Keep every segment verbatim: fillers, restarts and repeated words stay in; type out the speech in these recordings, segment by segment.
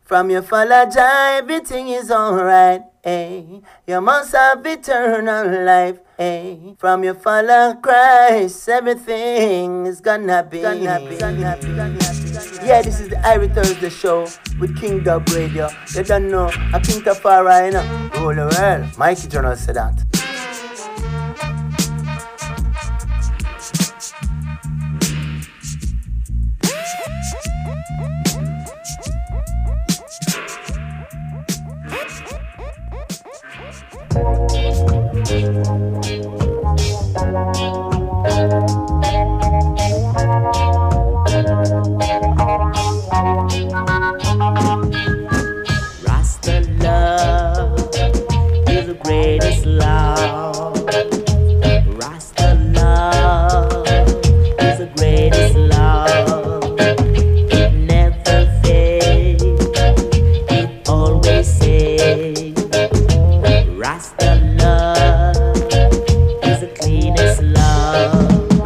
From your follow Jah, everything is alright. Hey, you must have eternal life. Hey, from your follow Christ, everything is gonna be. Gonna be, gonna be, gonna be. Yeah, this is the Irie Thursday show with King Dub Radio. You don't know, I King Tafari, you know. Rule the world. Mikey Journal said that. Rasta love is the greatest love. Rasta love is the greatest love. It never fades, it always says. Rasta love is the cleanest love.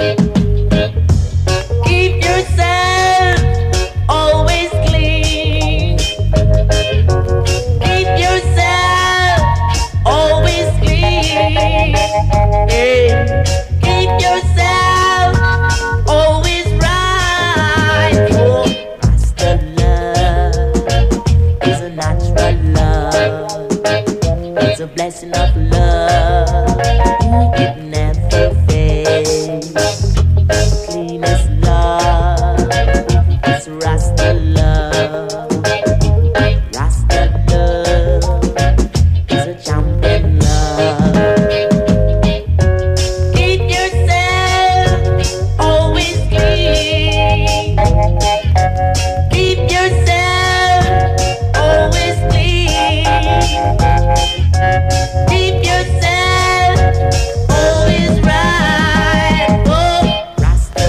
Keep yourself always clean. Keep yourself always clean. Yeah. Keep yourself always right. Oh, Rasta love is a natural love. It's a blessing of love. It never fades. Cleanest love. It's Rasta love. Rasta love is a champion love. Keep yourself always clean. Keep yourself always clean. Keep yourself always right. Oh, Rasta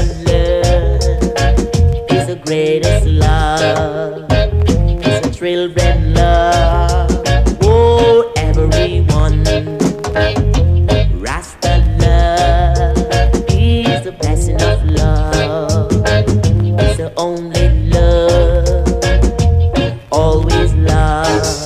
love is the greatest love. It's a children love. Oh, everyone. Rasta love is the blessing of love. It's the only love. Always love.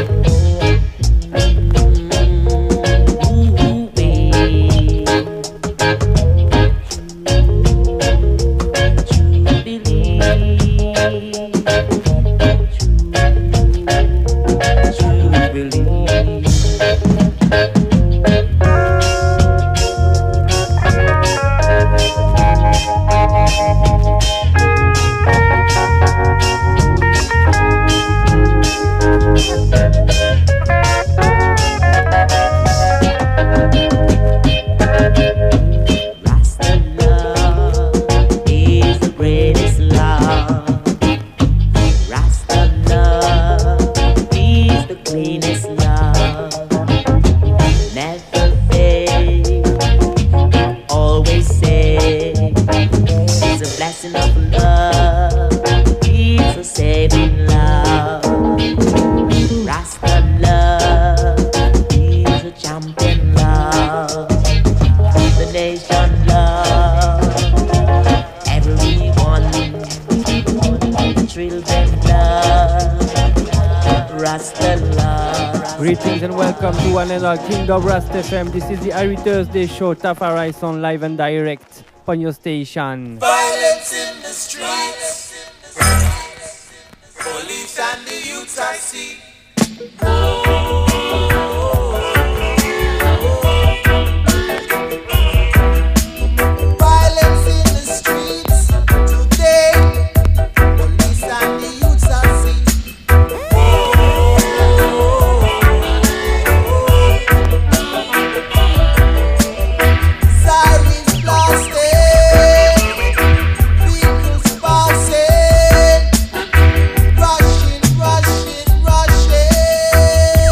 Rasta love is the greatest love. Rasta love is the cleanest love. Never fade, always say. It's a blessing of love. It's a saving love. Rasta love is a champion love. The nation love everyone. The children love Rasta love. Greetings and welcome to one and all King of Rasta F M. This is the Irie Thursday show, Tafari on live and direct on your station. Violence in the streets. Police and the youths I see. Violence in the streets today. Police and the youths I see. Sirens blasting, vehicles passing, rushing, rushing, rushing.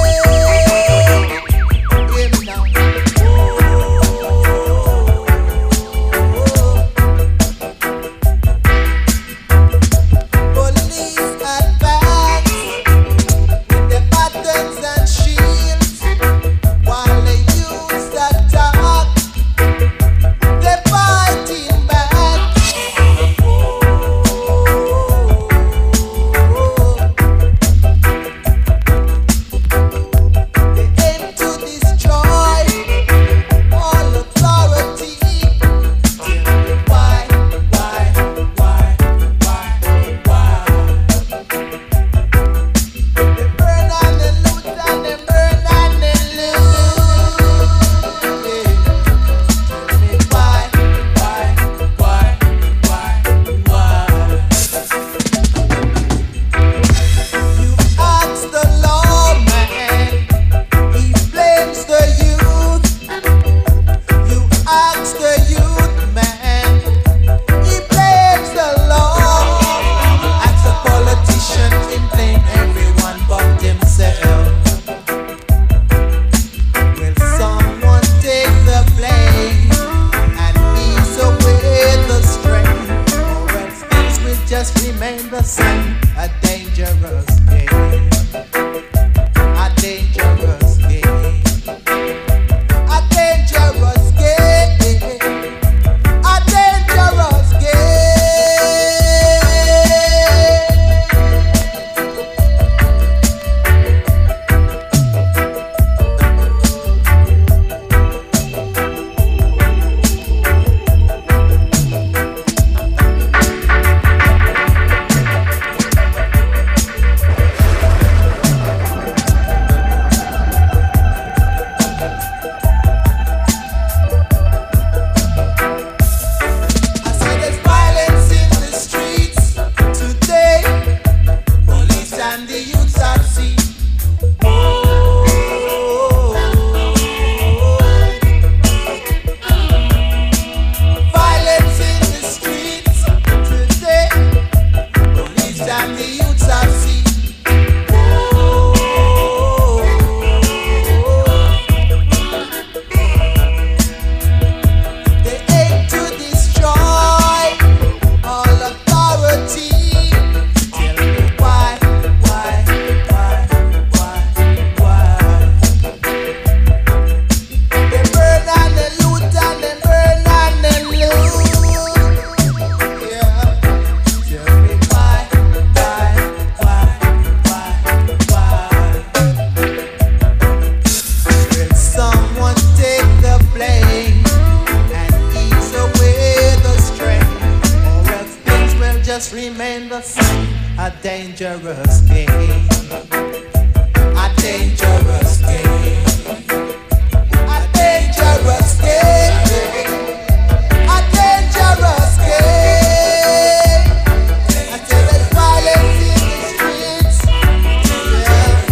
dangerous game. A dangerous game. A dangerous game. A dangerous game. I tell there's violence in the streets. Yes.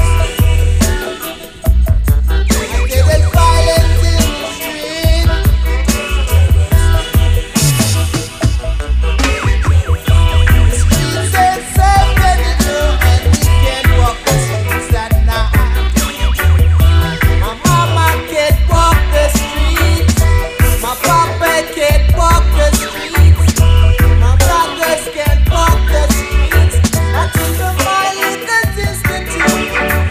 I tell there's violence in the streets. Streets ain't safe anymore, and we can't walk the streets at night. My mama can't walk the streets. My papa can't walk the streets. My brothers can't walk the streets. I think the violence institute.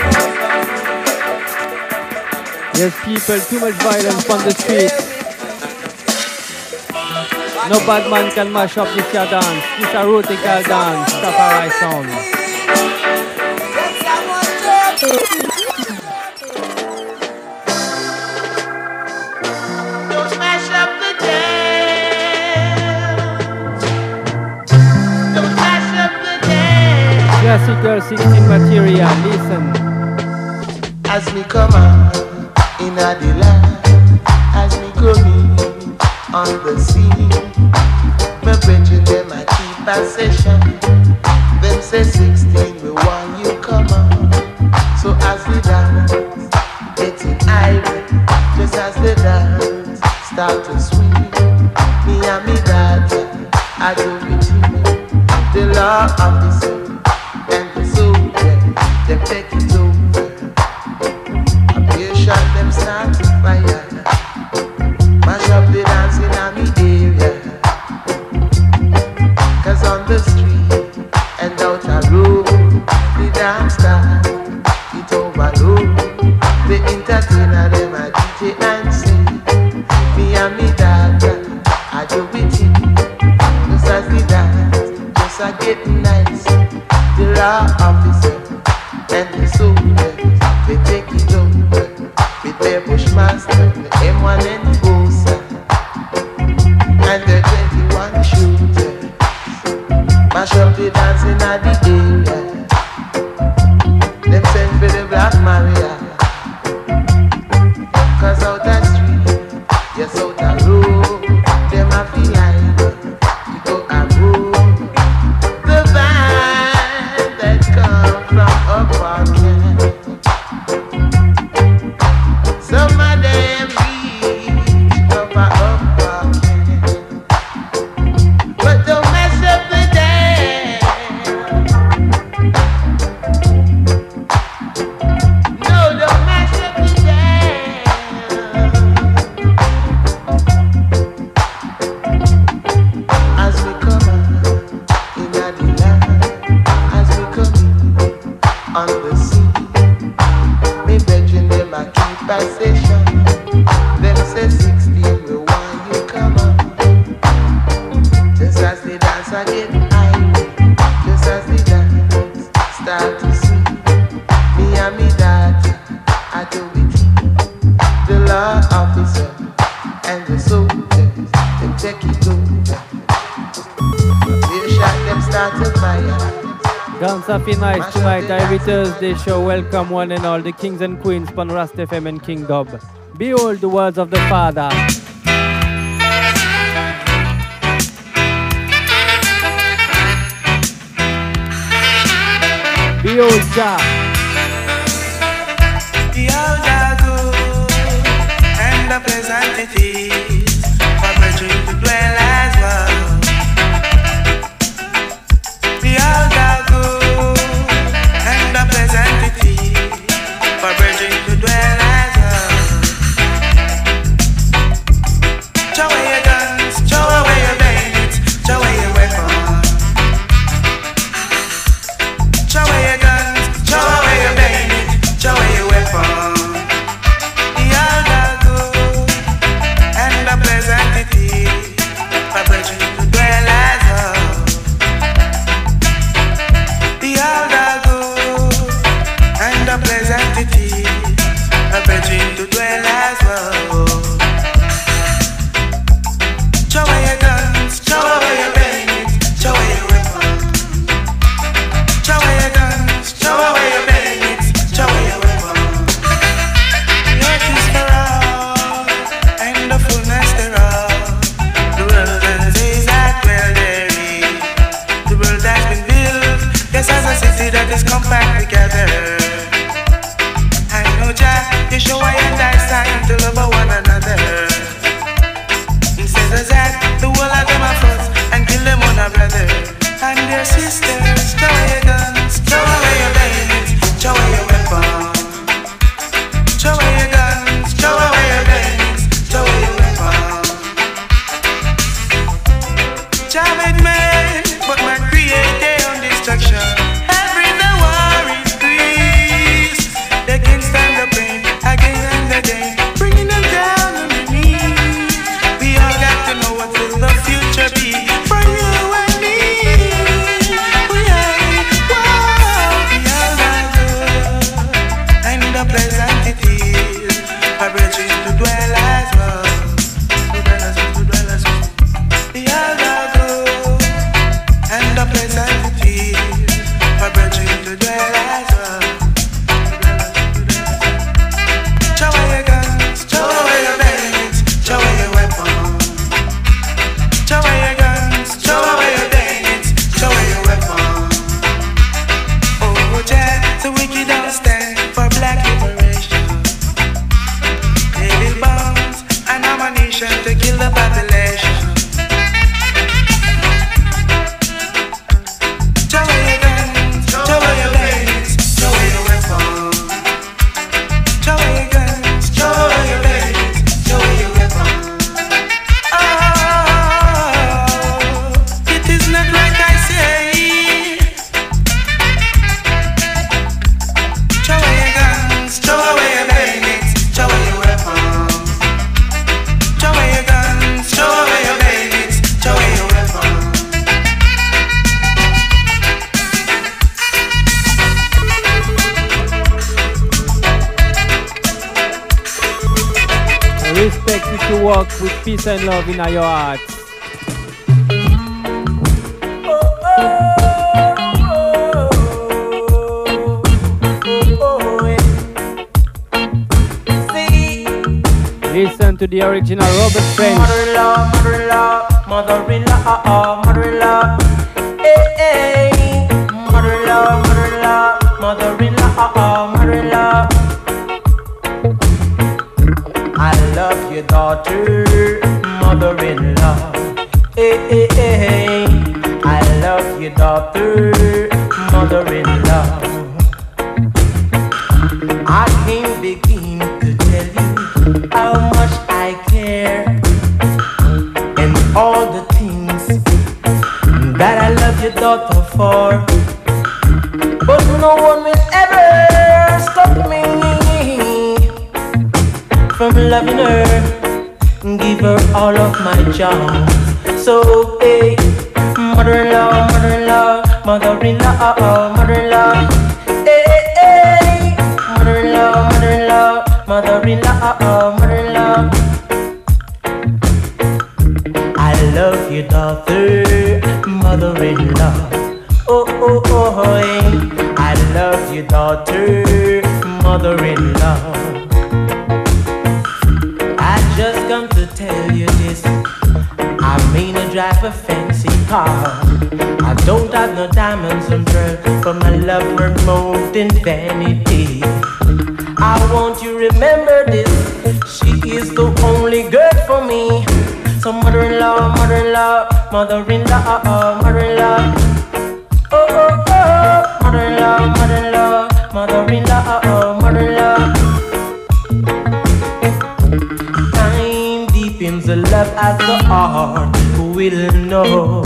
Yes, people, too much violence on the streets. No bad man can mash up this your dance. This a radical dance, Tafari sound. Yes, I want to. Don't smash up the dance. Don't smash up the dance. Classical sixteen material, listen. As me come out in a the land, as me go in on the scene, me brethren them a keep a session. Them say sixteen, we want you come on. So as we dance, getting irate, just as the dance start to swing, me and me daughter, I do it you. The law officer and the soldier, them take it over. A patient them start to fire. Mash up the dancing on the area. Cause on the street and out a road, the dance start, it overload. The entertainer them a D J and sing. Me and me daughter, I do it in. Just as the dance, just a getting nice. The law officer and the soldiers, they take it over. With their bushmaster, the M one and the Bosa, and the twenty-one shooters. Mash up the dancing at the area. Them send for the Black Maria. Cause out that street, yes out that road, them a feel like we go and go. The vibe that come from up on camp. Some of them reach up a upper camp. But don't mess up the dance. No, don't mess up the dance. As we come out in the land, as we come in on the sea, me brethren them a keep a session. Them say sixteen, we want you come on. Just as the dance again, I just as the dance start to swing. Me and me daughter, I do it. The law officer and the soldiers, them take it over. They shot them start to fire. Dance up in nice tonight, every Thursday show. Welcome one and all, the kings and queens, Pan Rast F M and King Dub. Behold the words of the Father. Behold Jah. Behold the good and the pleasant it is for brethren to dwell as well. Behold the good and the pleasant it is for brethren to dwell as well. Throw away your guns, throw away your bayonets, throw away your weapons. Throw away your guns, throw away your bayonets, throw away your weapons. The other good and together. I know Jah, you show I and I sign to love one another. Instead of that, the whole of them are fuss and kill them on a brother and their sisters. Throw away your guns, throw away your babies, throw away your weapons. Throw away your guns, throw away your babies, throw away your weapons. Jah made man, but man create their own destruction. Every the war is peace. They can't stand the pain again and again, bringing them down on their knees. We all got to know what will the future be for you and me. We are, wow, we all are good, and the pleasant it is for bridges to dwell as well. To dwell as well, to dwell as well. We all are good, and the pleasant it is for bridges to dwell as well. Throw away your guns, throw away your bayonets, throw away your weapons. Throw away your guns, throw away your bayonets, throw away your weapons. Oh, Jah, the wicked don't stand for black liberation. They build bombs and ammunition to kill the population. Throw away your guns, throw away your bayonets, throw away your weapons. Throw away your guns, throw away your bayonets, throw away your weapons. Oh, it is not like I say. Throw away your guns, throw away your bayonets, throw away your weapons. Throw away your guns, throw away your bayonets, throw away your weapons. Respect if you walk with peace and love in your heart. Listen to the original Robert French. Mother-in-law, mother-in-law, mother-in-law, mother-in-law. Hey, hey. Mother-in-law, mother-in-law, mother-in-law, mother-in-law. I love your daughter, mother-in-law. Hey, hey, hey. I love your daughter, mother-in-law. I can't begin to tell you how much I care and all the things that I love your daughter for. But no one will ever stop me from loving her, give her all of my charms. So hey, mother-in-law, mother-in-law, mother-in-law, mother-in-law. Hey, hey, mother-in-law, mother-in-law, mother-in-law, mother-in-law. I love your daughter, mother-in-law. Oh, oh, oh, hey. I love your daughter, mother-in-law. I just come to tell you this. I mean I drive a fancy car. I don't have no diamonds and pearls, but my love removed in vanity. I want you remember this. She is the only girl for me. So mother-in-law, mother-in-law, mother-in-law, mother-in-law. Oh, oh, oh, mother-in-law, mother-in-law, mother-in-law, mother-in-law. Time deepens the love at the heart will know.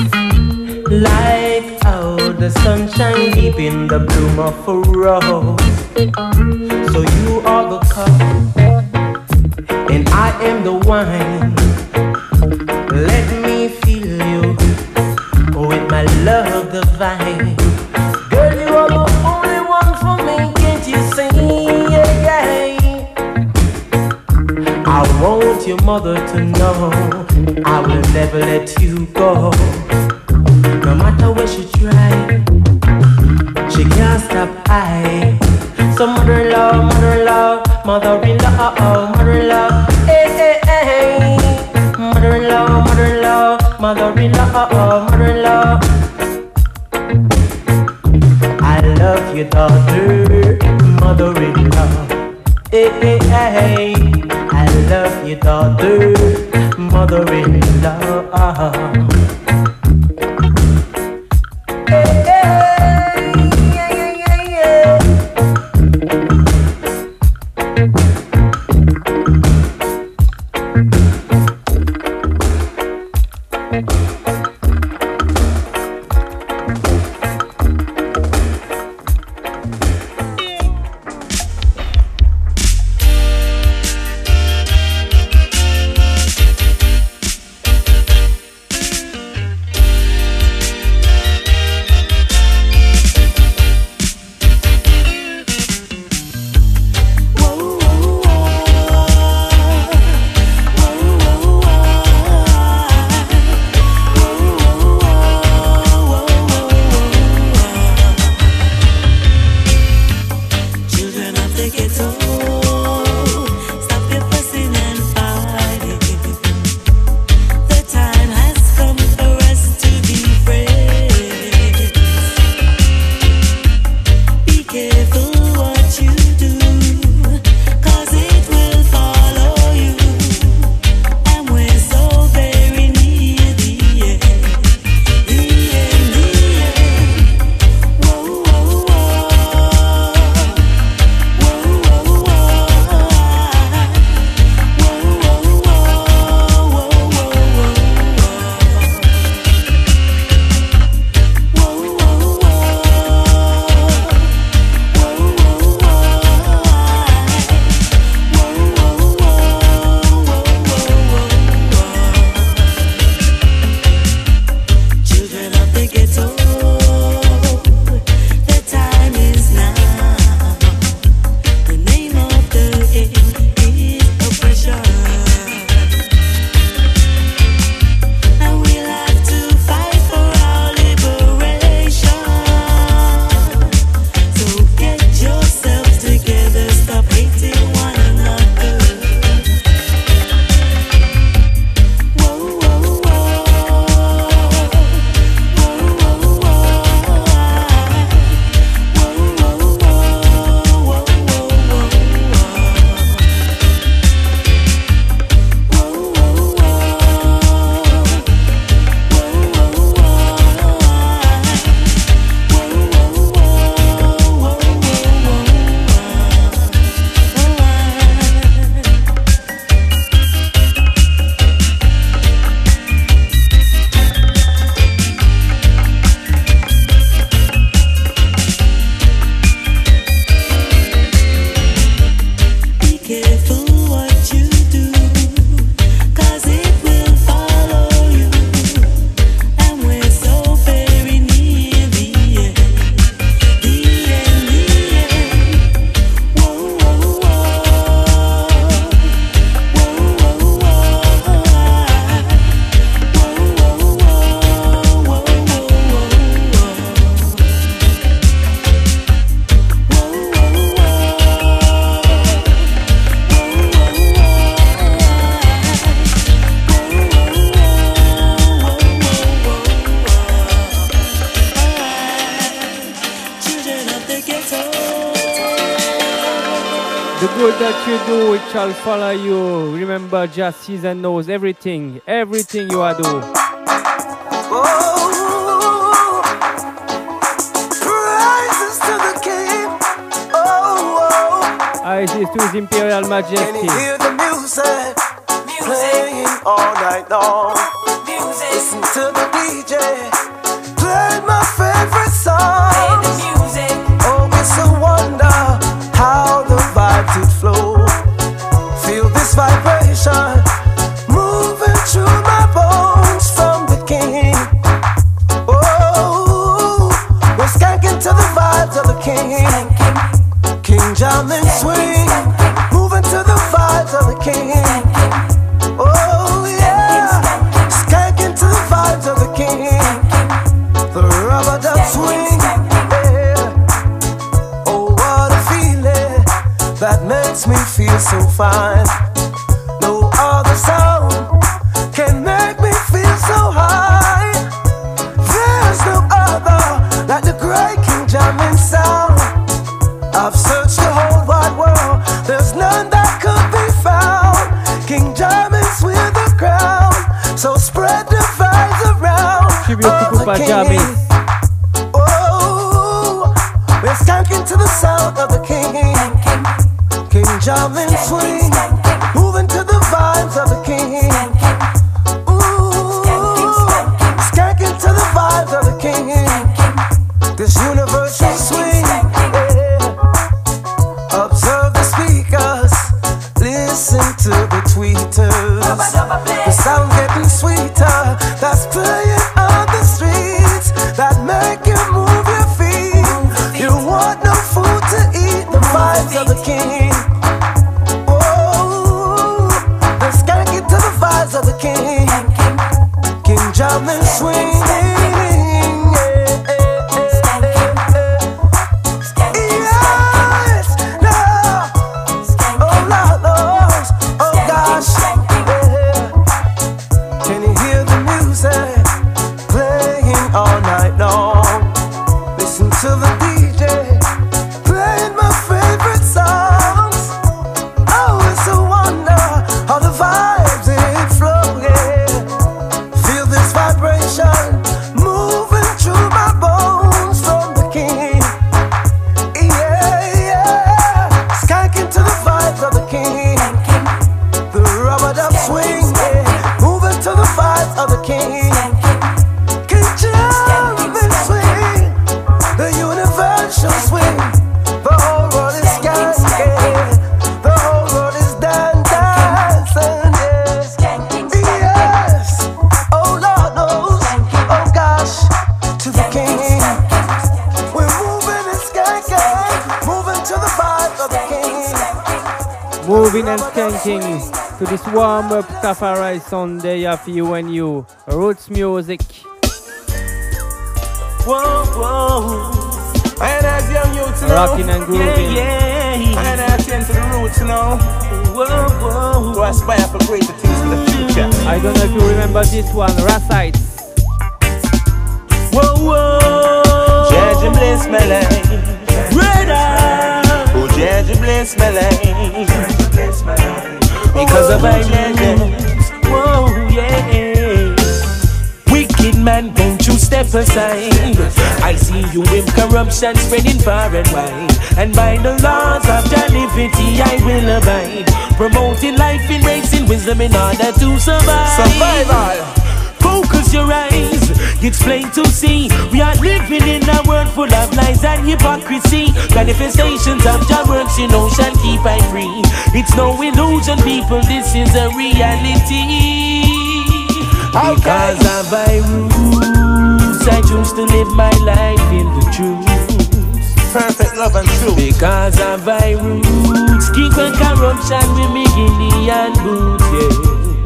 Like how the sunshine deep in the bloom of a rose. So you are the cup and I am the wine. Let me fill you with my love divine. Girl, you are the only one for me, can't you see? Yeah, yeah. I want your mother to know I will never let you go. No matter what she try, she can't stop I. So mother-in-law, mother-in-law, mother-in-law, mother-in-law. Hey, hey, hey. Mother-in-law, mother-in-law, mother-in-law, mother-in-law. I love your daughter, mother-in-law. Hey, hey, hey, I love your daughter, mother-in-law. Hey, hey, yeah, yeah, yeah, good that you do, it shall follow you. Remember, just season knows everything, everything you are do. Oh, praises to the King. Oh, oh. I see to His Imperial Majesty. Can you hear the music, music playing all night long? Music. Listen to the D J play my favorite song. Play the music. Oh, it's a wonder how the vibes would flow. Feel this vibration moving through my bones from the King. Oh, we're skanking to the vibes of the King. King Jamming swing, moving to the vibes of the King. Oh yeah, skanking to the vibes of the King. The rubber duck swing, yeah. Oh, what a feeling that makes me feel so fine. No other sound can make me feel so high. There's no other like the great King Jamming sound. for Jammy. Oh, we're skanking to the sound of the king. King Jamin swing, moving to the vibes of the king. Ooh, skanking to the vibes of the king. This universal swing, yeah. Observe the speakers, listen to the tweeters. The sound getting sweeter, that's playing on the streets, that make you move your feet. You want no food to eat, the vibes of the king. Oh, let's get to the vibes of the king. King Jamin swing. Moving and skanking to this warm up Tafari Sunday of you and you. Roots music. Whoa, whoa. And as young youth, you know. Rocking and grooving. Yeah, yeah. And I attend to the roots, you know. Whoa, whoa. To aspire for greater things for the future. I don't know if you remember this one, Rassites. Whoa, whoa. Judge and bless my life. Brother. Oh, Judge and bless my life. Because of my legends. Whoa, yeah. Wicked man, won't you step aside? I see you with corruption spreading far and wide. And by the laws of the liberty I will abide. Promoting life, embracing wisdom in order to survive. Survival. Focus your eyes, it's plain to see. We are living in a world full of lies and hypocrisy. Manifestations of your works, you know, shall keep I free. It's no illusion, people, this is a reality. Okay. Because of my roots, I choose to live my life in the truth. Perfect love and truth. Because of my roots, keep a corruption with me Indian boots, yes.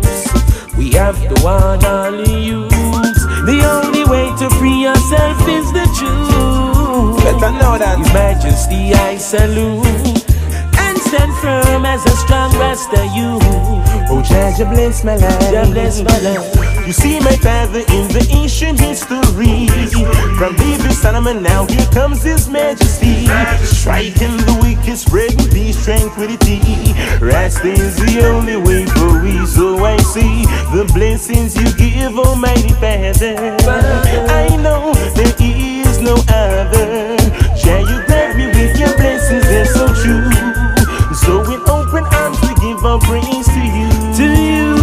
We have to warn all the youths. The only way to free yourself is the truth. Better know that. His Majesty I salute and stand firm as a strong Rasta you. Oh, Jah bless my life. Jah bless my life. You see my father in the ancient history. From David Solomon, now here comes His Majesty. Striking the wicked, spreading peace, tranquility. Rasta is the only way for we. So I see the blessings you give, Almighty Father. I know there is no other. Shall you grant me with your blessings? They're so true. So in open arms we give our praise to you. To you.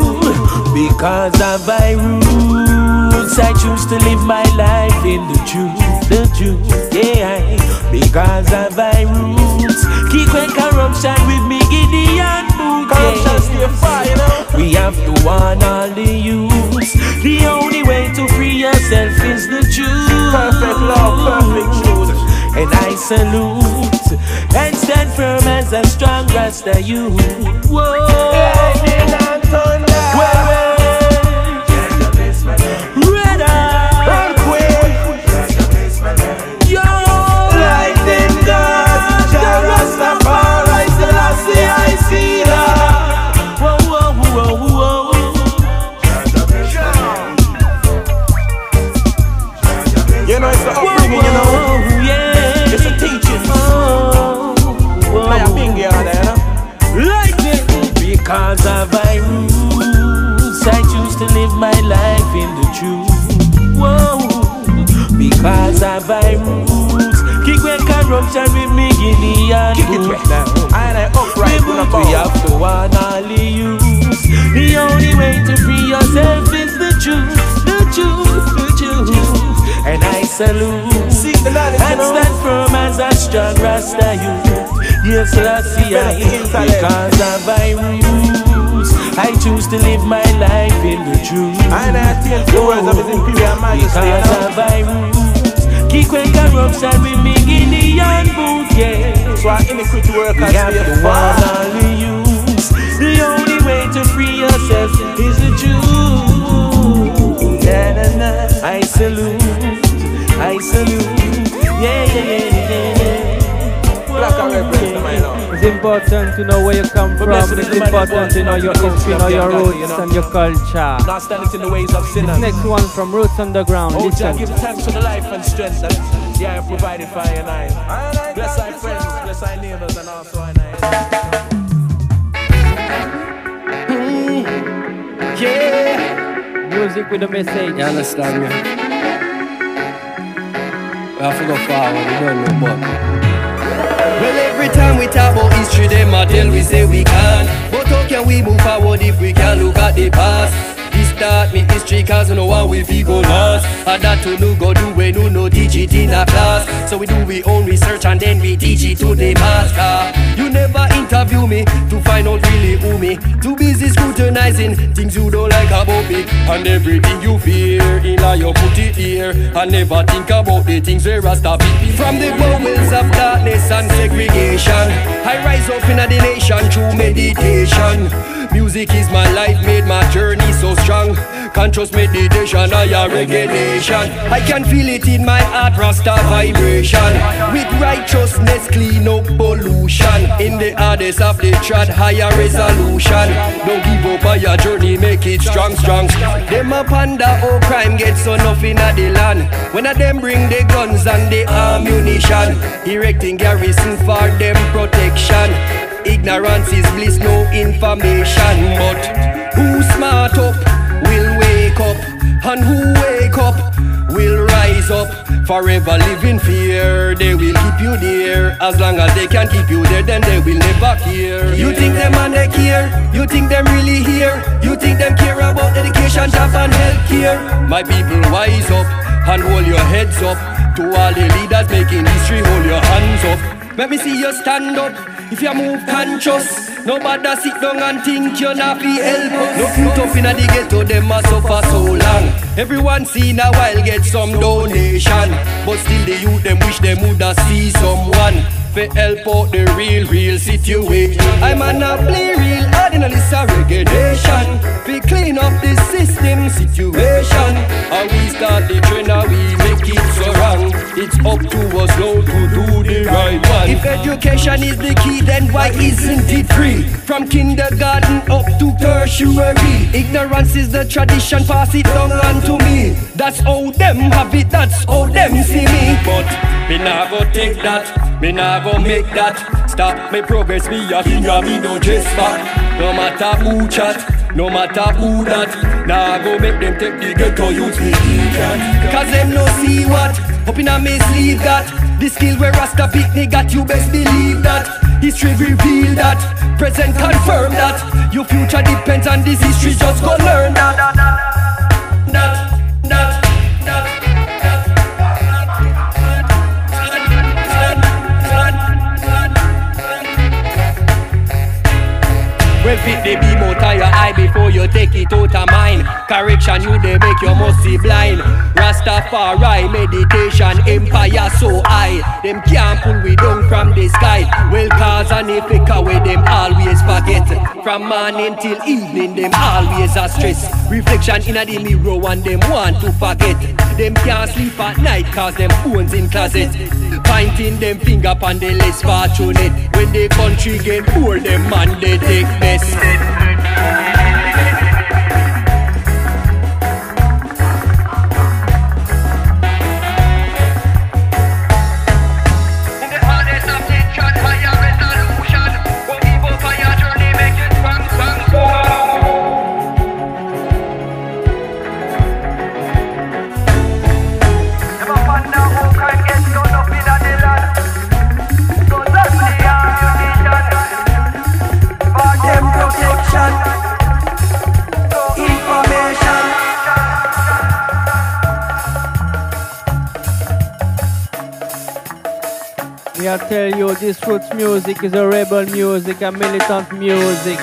Because of my roots, I choose to live my life in the truth, the truth, yeah. Because of my roots, keep on corruption with me, Gideon Book, Corruption stay far, you know. We have to warn all the youths. The only way to free yourself is the truth. Perfect love, perfect truth. And I salute and stand firm as a strong Rasta youth. Whoa. Yeah, yeah, turn down. Well, well. You know, it's the upbringing, you know. Yeah. It's a teaching. Oh, whoa, whoa. Like a finger there, you know. Like it. Because of my roots, corruption with me Guinean boots. And I upright we boot we have to want only use. The only way to free yourself is the truth, the truth, the truth. And I salute and stand firm as a strong Rasta youth. Yes, Lassie, I because of my roots, I choose to live my life in the truth. And I take the words of His Imperial Majesty because of my roots. Keep when corruption with me Guinean boots, yeah. So our iniquity workers we have to want only use. The only way to free yourself is the truth. Na, na, na. I salute, I salute, yeah, yeah, yeah, yeah. Black and red breast, my love. It's important to know where you come from. It's important to know your history, know your roots and your culture. Not standing in the ways of sinners. This next one from Roots Underground. Oh, Listen. Jah, give thanks for the life and strength that you have provided for you and I. Bless our friends, bless our neighbors, and also our neighbors. Mm, yeah. Music with a message. You understand me? We have to go forward, we don't know but. Well, every time we talk about history, them a tell we say we can't. But how can we move forward if we can't look at the past? This start me history cause you know how we feel go lost. And that to no go do when you no teach it in a class. So we do we own research and then we teach it to the master. You never interview me to find out really who me. Too busy scrutinizing things you don't like about me. And everything you fear, in a you put it here. And never think about the things where I stop it. From the bowels of darkness and segregation, I rise up in the nation through meditation. Music is my life, made my journey so strong. Conscious meditation, I a reggae nation. I can feel it in my heart, Rasta vibration. With righteousness, clean up pollution. In the hardest of the trad, higher resolution. Don't give up on your journey, make it strong, strong. Them a panda, oh crime gets so nothing at the land. When a them bring the guns and the ammunition, erecting garrison for them protection. Ignorance is bliss, no information. But who smart up will wake up, and who wake up will rise up. Forever live in fear, they will keep you there. As long as they can keep you there, then they will never care. You think them and they care? You think them really here? You think them care about education, job and healthcare? My people, wise up and hold your heads up. To all the leaders making history, hold your hands up. Let me see you stand up. If you move conscious, nobody sit down and think you're not be help. No foot up in the ghetto, them a suffer so long. Everyone seen a while get some donation, but still the youth them wish them woulda see someone for help out the real, real situation. I'm an a play real ordinary reggae nation. We clean up the system situation. And we start the trend and we make it so wrong. It's up to us now to do the right one. If education is the key, then why isn't it free? From kindergarten up to tertiary. Ignorance is the tradition, pass it down onto me. That's how them have it, that's how them see me. But me nah go take that, me nah go make that stop me progress, me a king and me no just back. No matter who chat, no matter who that, nah go make them take the ghetto youth me idiot. Cause them no see what, up in a me sleeve that. The skill where Rasta picnic got, you best believe that. History reveal that, present confirm that. Your future depends on this history, just go learn that. That, that, that. Well, fit the beam out of your eye before you take it out of mine. Correction, you they make you must see blind. Rastafari, meditation, empire so high. Them can't pull we down from the sky. Well, cause and effect away them always forget. From morning till evening, them always are stress. Reflection in a the mirror and them want to forget. Them can't sleep at night cause them phones in closet. Pointing them finger upon the less fortunate. When the country get poor, them man they take best. I tell you, this roots music is a rebel music, a militant music.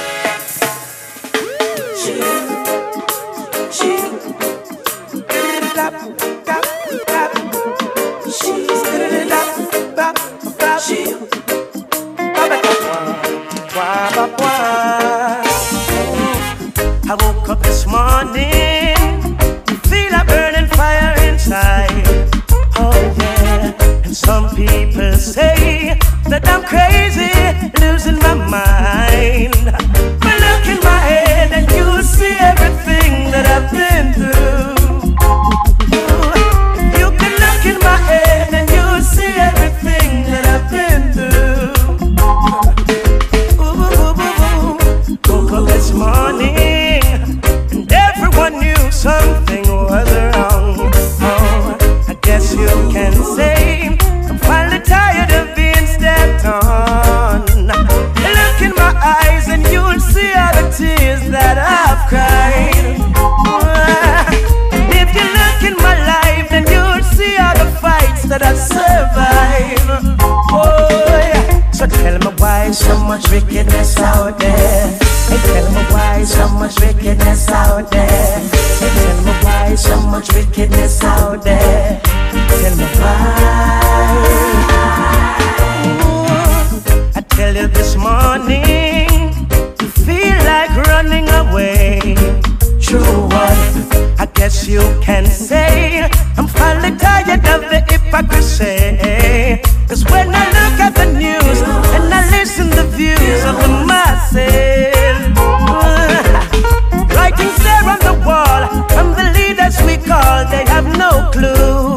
I woke up this morning, feel a burning fire inside. Oh yeah, and some people say that I'm crazy, losing my mind. But look in my head and you'll see everything that I've been through. You can look in my head and you'll see everything that I've been through. Ooh, ooh, ooh, ooh. Woke up this morning and everyone knew something was wrong. Oh, I guess you can say I'm finally tired of being stepped on. Look in my eyes and you'll see all the tears that I've cried. If you look in my life, then you'll see all the fights that I've survived. Oh, yeah. So tell me why so much wickedness out there. Hey, tell me why so much wickedness out there. Hey, tell me why so much wickedness out there. Tell me why. Ooh, I tell you this morning, you feel like running away. True one, I guess you can say I'm finally tired of the hypocrisy. Cause when I look at the news and I listen to the views of the masses, writings there on the wall from the leaders we call, they have no clue.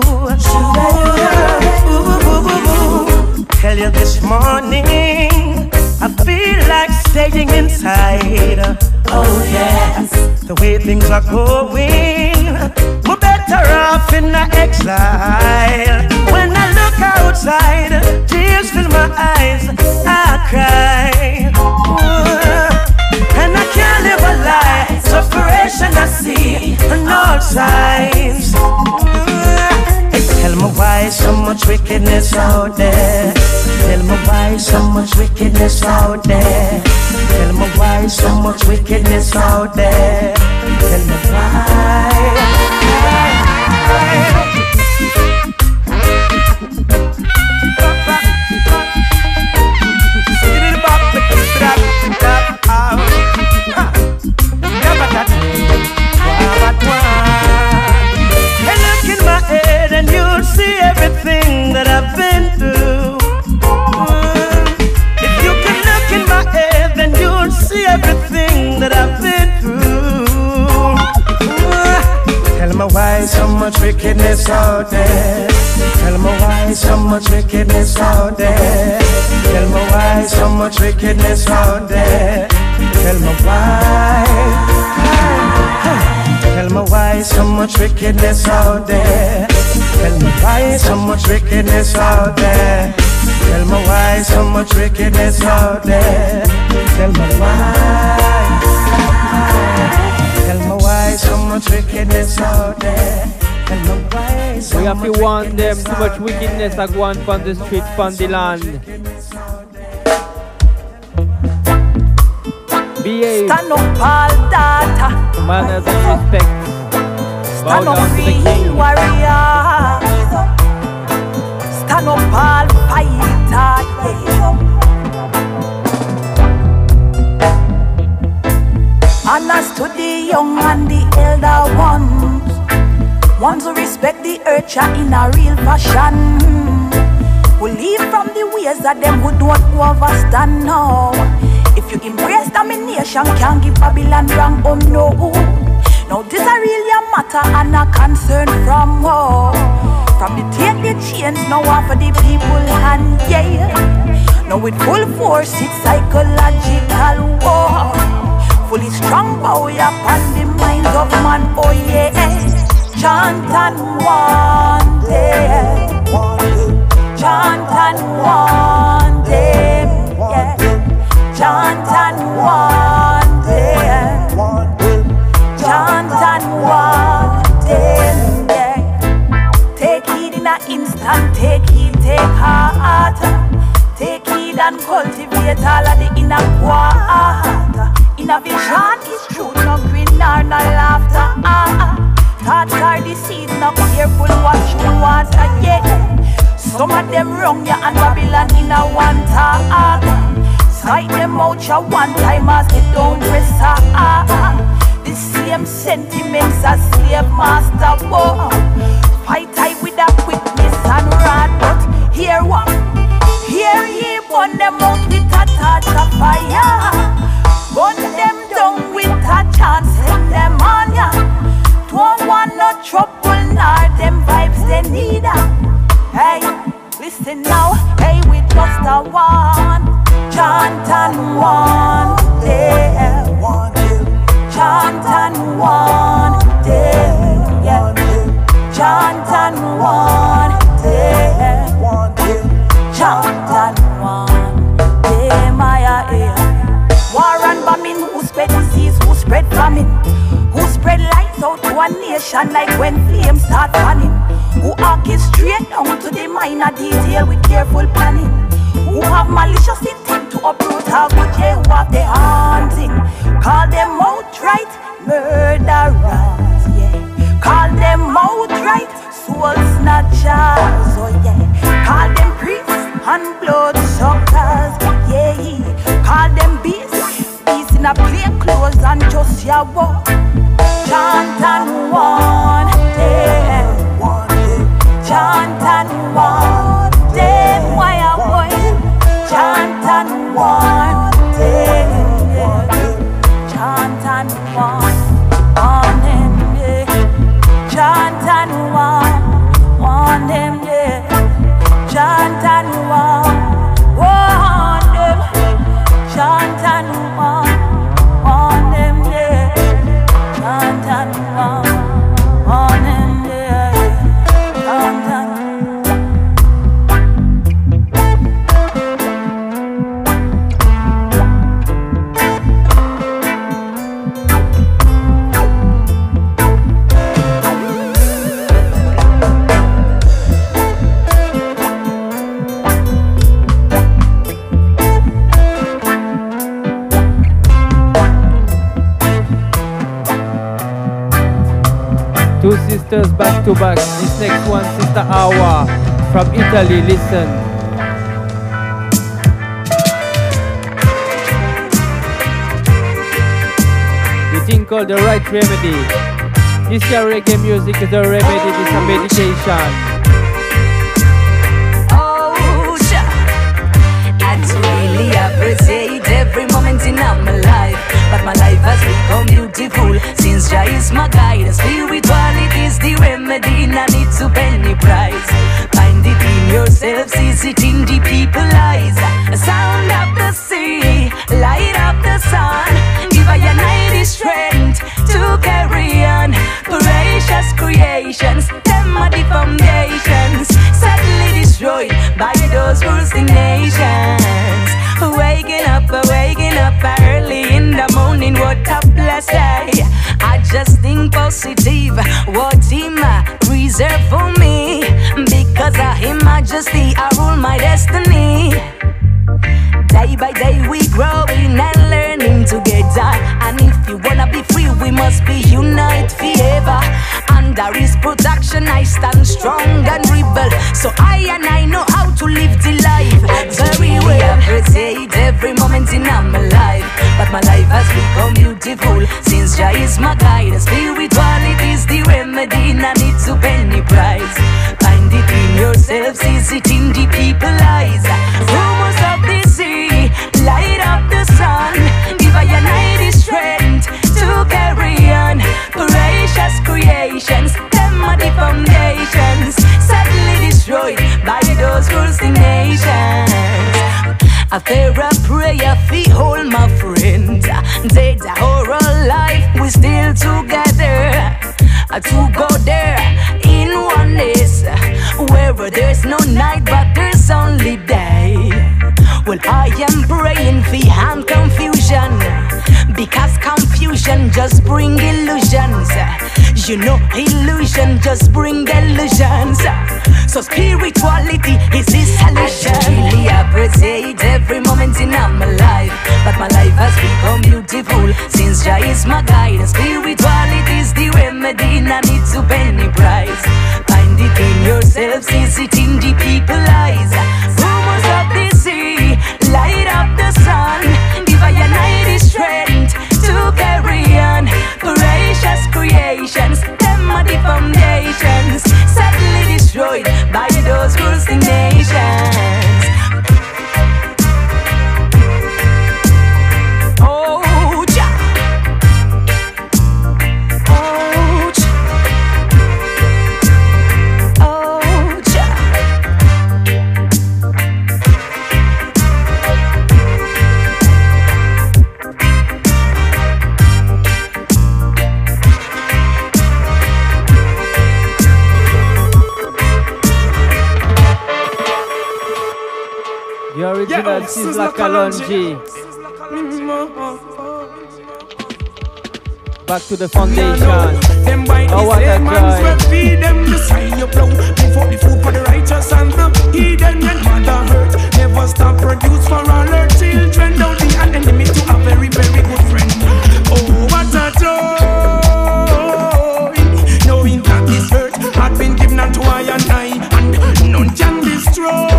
Ooh, ooh, ooh, ooh. Tell you this morning, I feel like staying inside. Oh yes, the way things are going, we're better off in the exile. When I look outside, tears fill my eyes, I cry. Ooh, and I can't live a lie, separation I see on all sides. Hey, tell me why so much wickedness out there. Tell me why so much wickedness out there. Tell me why so much wickedness out there. Tell me why. And look in my head and you'll see everything that I've been through. If you can look in my head, then you'll see everything that I've been through. Tell me why so much wickedness out there. Tell me why so much wickedness out there. Tell me why so much wickedness out there. Tell me why. Tell me why so much wickedness out there. Tell me why so much wickedness out there. Tell me why so much wickedness out there. Tell me why. Tell me why so much wickedness out there. Tell me why so We have to much warn them, wickedness too out much there. wickedness are going on the streets, on the land. Behave, Stand up, all data. manners and respect. Bow Stand up, down to the real king. warrior. Stand up, all fighter. Yeah. Honors to the young and the elder ones, ones who respect the earth in a real fashion. Who leave from the ways of them who don't overstand now. If you embrace domination, can't give Babylon wrong, oh no. Now this a really matter and a concern from war. From the take the chains now off of the people and yeah. Now with full force it's psychological war. Fully strong power upon the minds of man, oh yeah. Chant and want them, chant and want them, yeah. Chant and want them, chant and want them, yeah. Take heed in an instant, take heed, take heart. build and cultivate all of the inner quarter. Inner vision is truth, no grin nor no laughter. Thoughts are deceit, no careful what you want to get. Some of them wrong ya and Babylon in a one talk. Sight them out ya one time as they don't rest. The same sentiments as slave master war. Fight I with a quickness and rod, but here what? Here he burn them out with a touch of fire. Burn them down with a chance, send them on ya. Don't want no trouble nor them vibes they need. Hey, listen now, hey, we just a one, chant and one day, chant and one day, yeah, chant and one day, chant and one day, my ear. War and bombing, who spread disease, who spread famine, who spread lights out to a nation like when flames start fanning, who orchestrate down to the minor detail with careful planning, who have malicious intent to uproot our good day, who have the haunting. Call them outright murderers, yeah. Call them outright soul snatchers, oh yeah. Call them priests and blood suckers, yeah. Call them beasts, beasts in a plain clothes and just your walk. Chant and one day, chant and one day, why I boy. Chant and one day, chant and one, one them day, chant and one, one them day, chant and one, one them, chant and one, one them day, chant and one, one them day, chant and one. Two sisters back to back. This next one, Sister Awa from Italy. Listen. The thing called the right remedy. This here reggae music is a remedy, this is a medication. Oh, I'd really appreciate every moment in my life, but my life has become beautiful since Jah is my guide. Spirituality is the remedy, and I need to pay the price. Find it in yourself, see it in the people's eyes. Sound of the sea, light of the sun, give I your night the strength to carry on. Precious creations, them are the foundations, sadly destroyed by those ruling nations. Waking up, waking up early in the morning, what a blessed day. I just think positive, what Him reserved for me, because of His majesty I rule my destiny. Day by day we growing and learning together, and if you wanna be free we must be united forever. Under His protection I stand strong and rebel, so I and I know how to live the life very well. I appreciate every moment in my life, but my life has become beautiful since Jah is my guide. Spirituality is the remedy, and I need to pay the price. Find it in yourself, see it in the people's eyes. Rumors of the sea, light up the sun, give I your night the strength to carry on. Precious creations, them are the foundations, sadly destroyed by those ruling nations. After a prayer for all my friends, dead or alive, we still together. To go there in oneness, where there's no night but there's only day. Well, I am praying for hand confusion, because confusion just bring illusions. You know, illusion just bring illusions. So spirituality is this solution. I really appreciate every original Sizzla Kalonji. Back to the foundation. Them by Oh, the what a same hands joy. will feed them the sign you blow. Move up the food for the righteous and the heathen and mother hurt. Never stop produce for all her children. Don't be an enemy to a very, very good friend. Oh, what a joy. Knowing that this hurt had been given unto I and I, and none can destroy.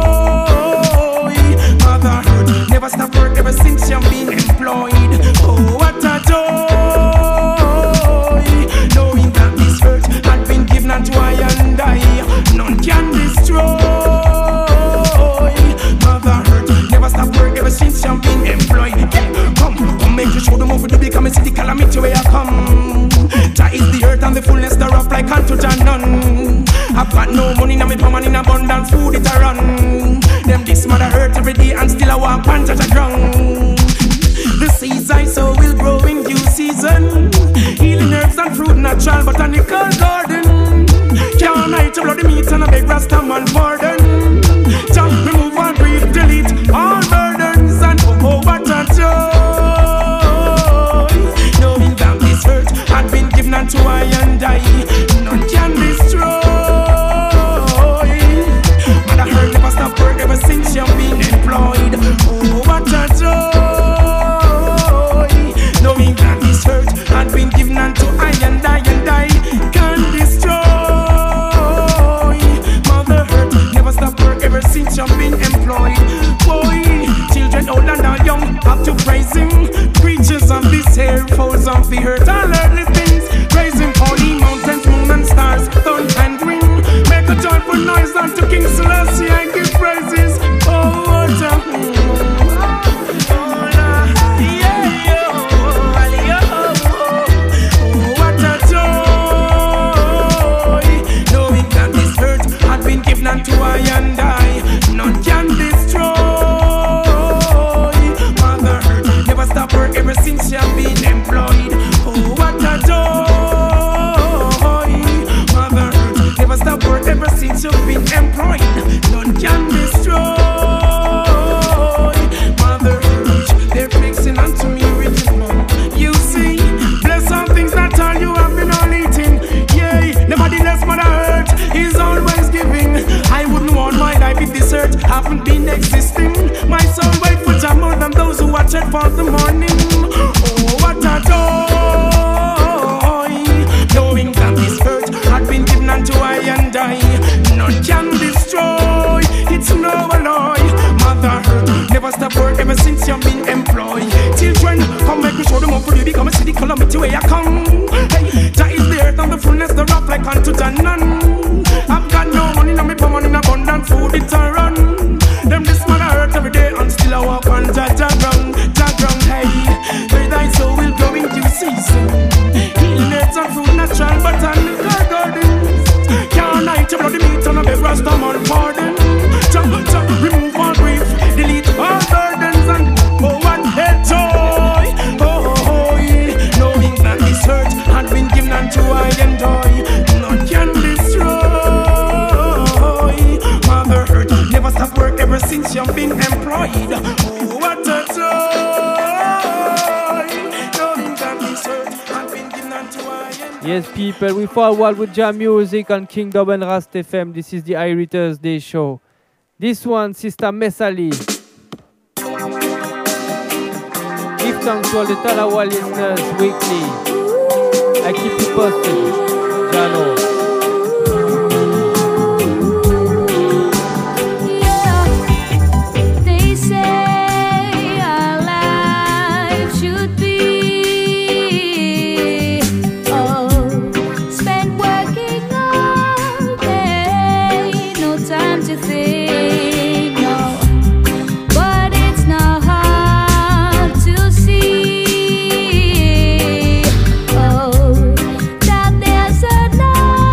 Mother hurt, never stop work ever since you've been employed. Oh, what a joy. To I and I, none can destroy. Mother hurt, never stop work ever since you've been employed. Come, come make you show them over the big and see the calamity where I come. That is the earth and the fullness thereof like unto John none. I've got no money now, me power in abundance, food it a run. Them this mother hurt every day and still I walk on touch a ground. The seeds I sow will grow in due season. Healing herbs and fruit natural botanical garden. Can't I to blood the meat and a big rasta man pardon. Jump, remove and breathe, delete all burdens. And oh, oh what a joy. Knowing that this hurt had been given unto I and I, none can destroy. But I heard never stop work ever since you've been employed. Oh what a joy. Knowing that this hurt had been given unto I and I and I can destroy. Ever since you've been employed, boy, children old and all young have to praise him. Creatures of this air, foes of the earth, all earthly things, praise him. Holy mountains, moon and stars, thunder and wind, make a joyful noise unto King Selassie and give praises. Oh, what a to I and I, none can destroy. Mother hurt, never stop work ever since you've been employed. Oh, what a joy. Mother hurt, never stop work ever since you've been employed. None can destroy. Mother hurt, they're fixing unto me riches more. You see, bless all things that all you have been all eating. Yea, nevertheless, Mother hurt is always giving. I wouldn't want my life if this earth haven't been existing. My soul wait for Jah more than those who watch it for the morning. Oh, what a joy. Knowing that this earth had been given unto I and I, none can destroy. It's no alloy. Mother hurt, never stop work ever since you've been employed. Children, come make me show them up for you. Become a city calamity where you come. Hey, Jah is the earth and the fullness thereof like unto Jah none. I've got no money, now me power money in abundance, food it's a run. Them this mother hurt every day and still I walk on Jah Jah ground, Jah ground, hey. Where thy soul will grow in due season. Healing herbs and fruit natural botanical gardens. Can't I to blood the meat and a big rasta man pardon. Jah, Jah, remove all grief, delete all burdens and oh what a joy. Oh, oh, oh, knowing that this hurt had been given unto I and I, none can destroy. Mother hurt, never stop work ever since you've been employed. Oh, what a joy. Knowing that this hurt had been given unto I and I. Yes, people, we forward with Jam Music on King Dub and Rast F M. This is the Irie Thursday show. This one, Sister Messali. Give thanks to all the Talawa listeners weekly. I keep you posted. Jano. Oh, that there's a love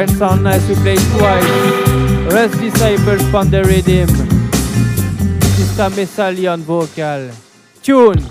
When sound nice, we play twice. Rest Disciples on the rhythm. Sister Messali on vocal. Tune.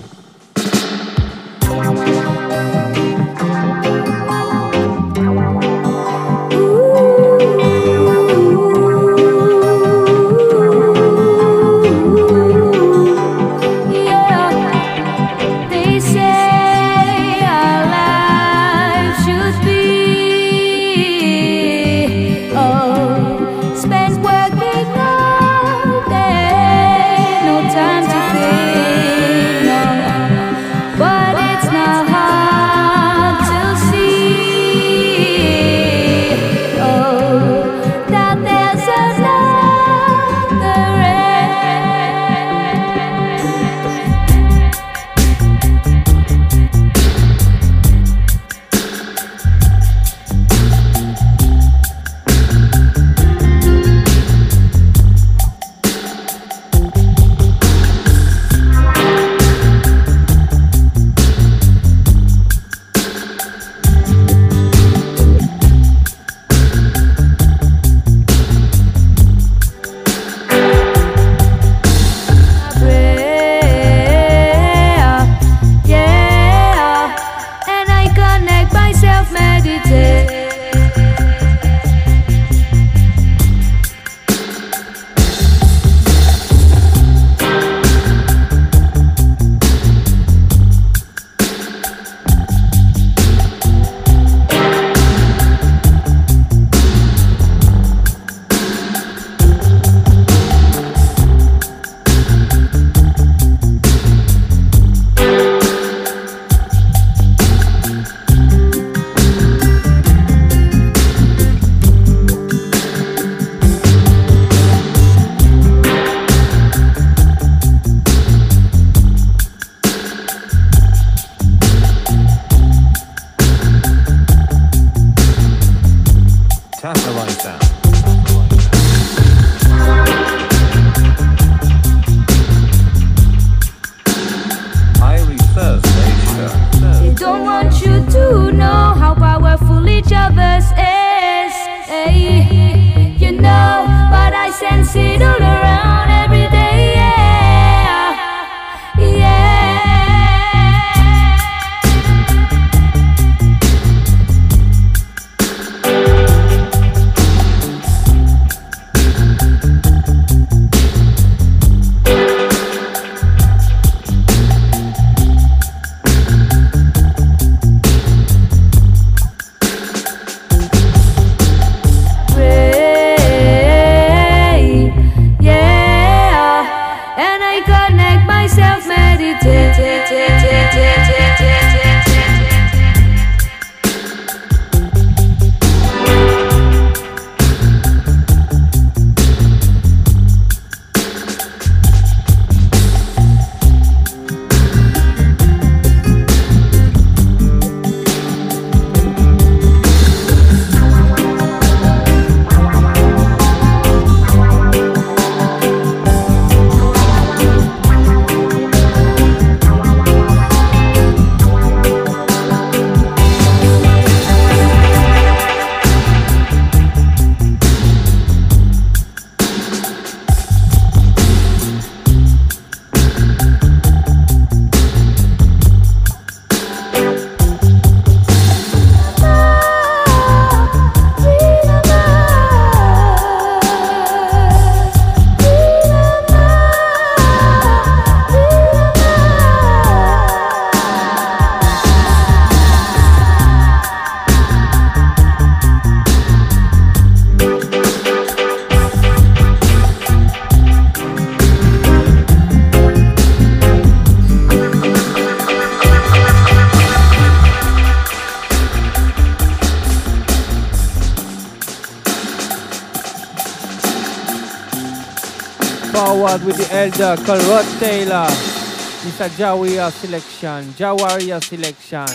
Forward with the elder called Rod Taylor. It's a Jawiya selection. Jawaria selection.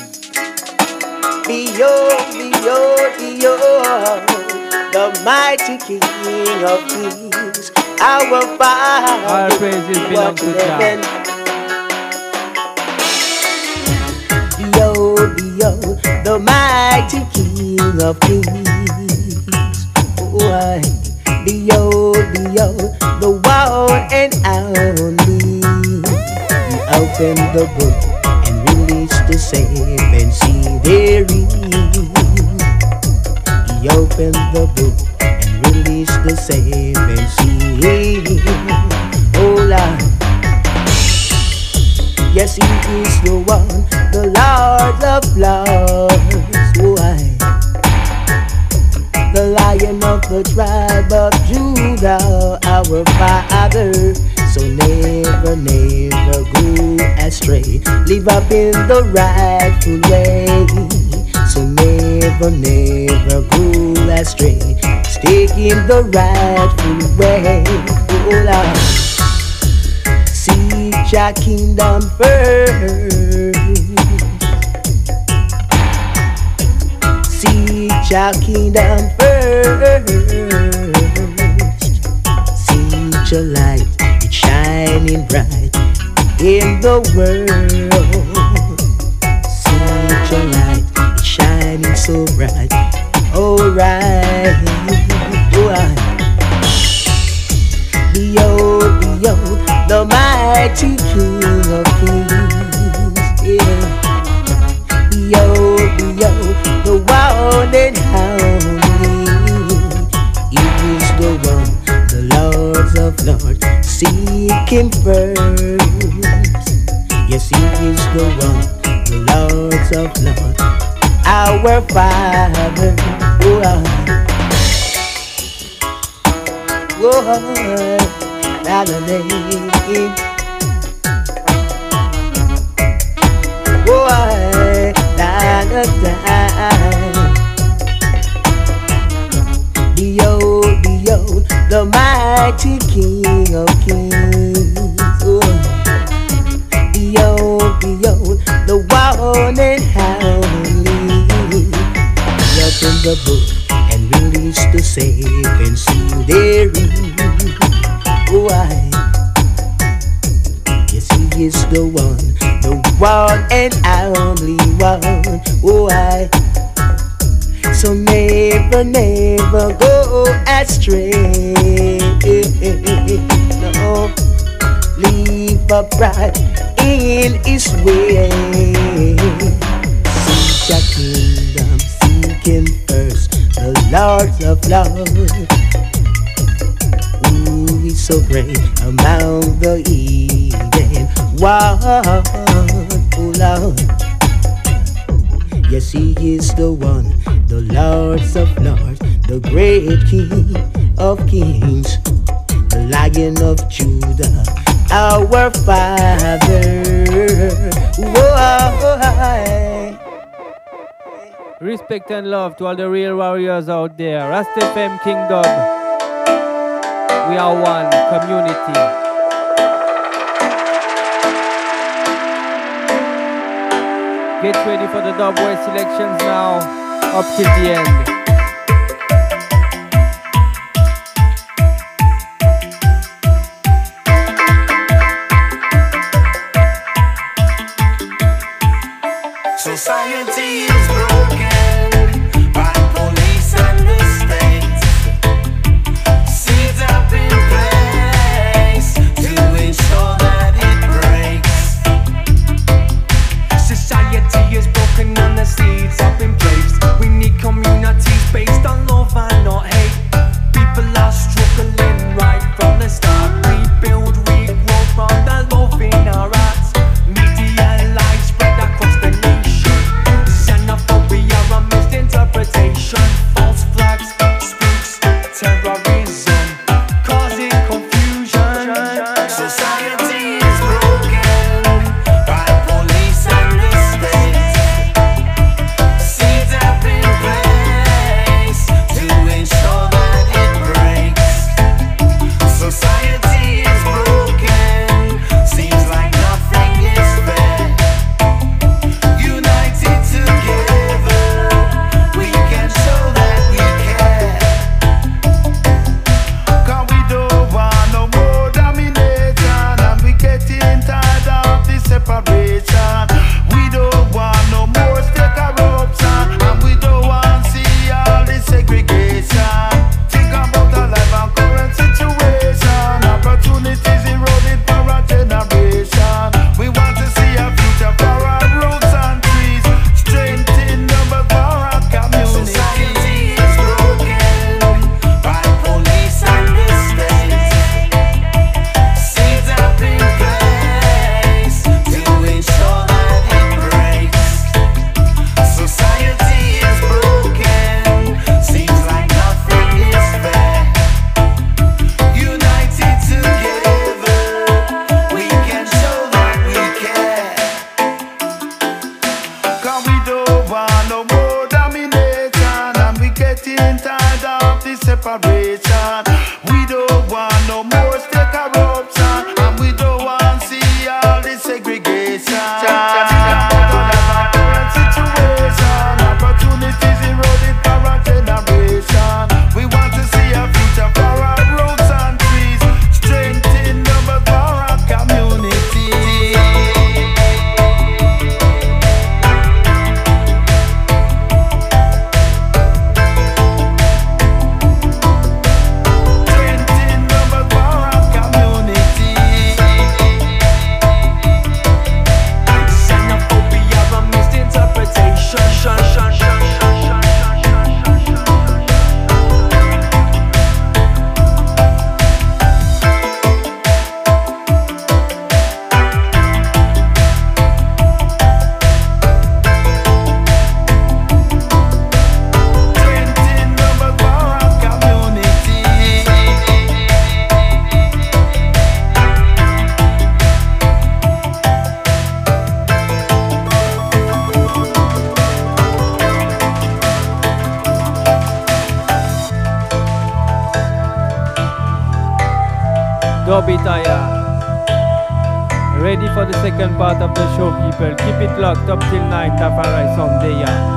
Behold, behold, behold, the mighty King of Kings, our Father. All praises belong to God. Behold, behold, the mighty King of Kings. open the book and release the seven seals therein. He opened the book and released the seven seals. Oh Lord, yes, He is the one, the Lord of Lords. Oh, I, the Lion of the tribe of Judah, our Father. So never, never go astray. Live up in the rightful way. So never, never go astray. Stay in the rightful way. Oh Lord, seek your kingdom first. Seek your kingdom first. Seek your light, it's shining bright in the world. Seek your light, it's shining so bright. Alright, alright. Behold, behold, the mighty King of Kings. Yeah. Behold, behold, the one and only. He is the one, the Lord of Lords. Seek Him first. Yes, He is the one, the Lord of Lords, our Father. Oh, oh, la la la. Oh, la la la. Behold, behold, the mighty King of Kings. Oh, behold, behold, the one and only. Open the book and release the seven seals therein. Oh, I, yes, He is the one, the one and only one. Oh, I, so never, never go astray. No, live upright in His way. Seek your kingdom, seek Him first, the Lord of Lords. Who is so great among the heathen? One, oh Lord. Yes, He is the one, the Lord of Lords, the great King of Kings, the Lion of Judah, our Father. Whoa. Respect and love to all the real warriors out there. Rasta F M King Dub. We are one community. Get ready for the Dub Boy selections now, up to the end. Society is broken by police and the state. Seeds up in place to ensure that it breaks. Society is broken and the seeds up in place. We need community dub it higher. Ready for the second part of the show, people. Keep it locked up till nine, Tafari someday, yeah.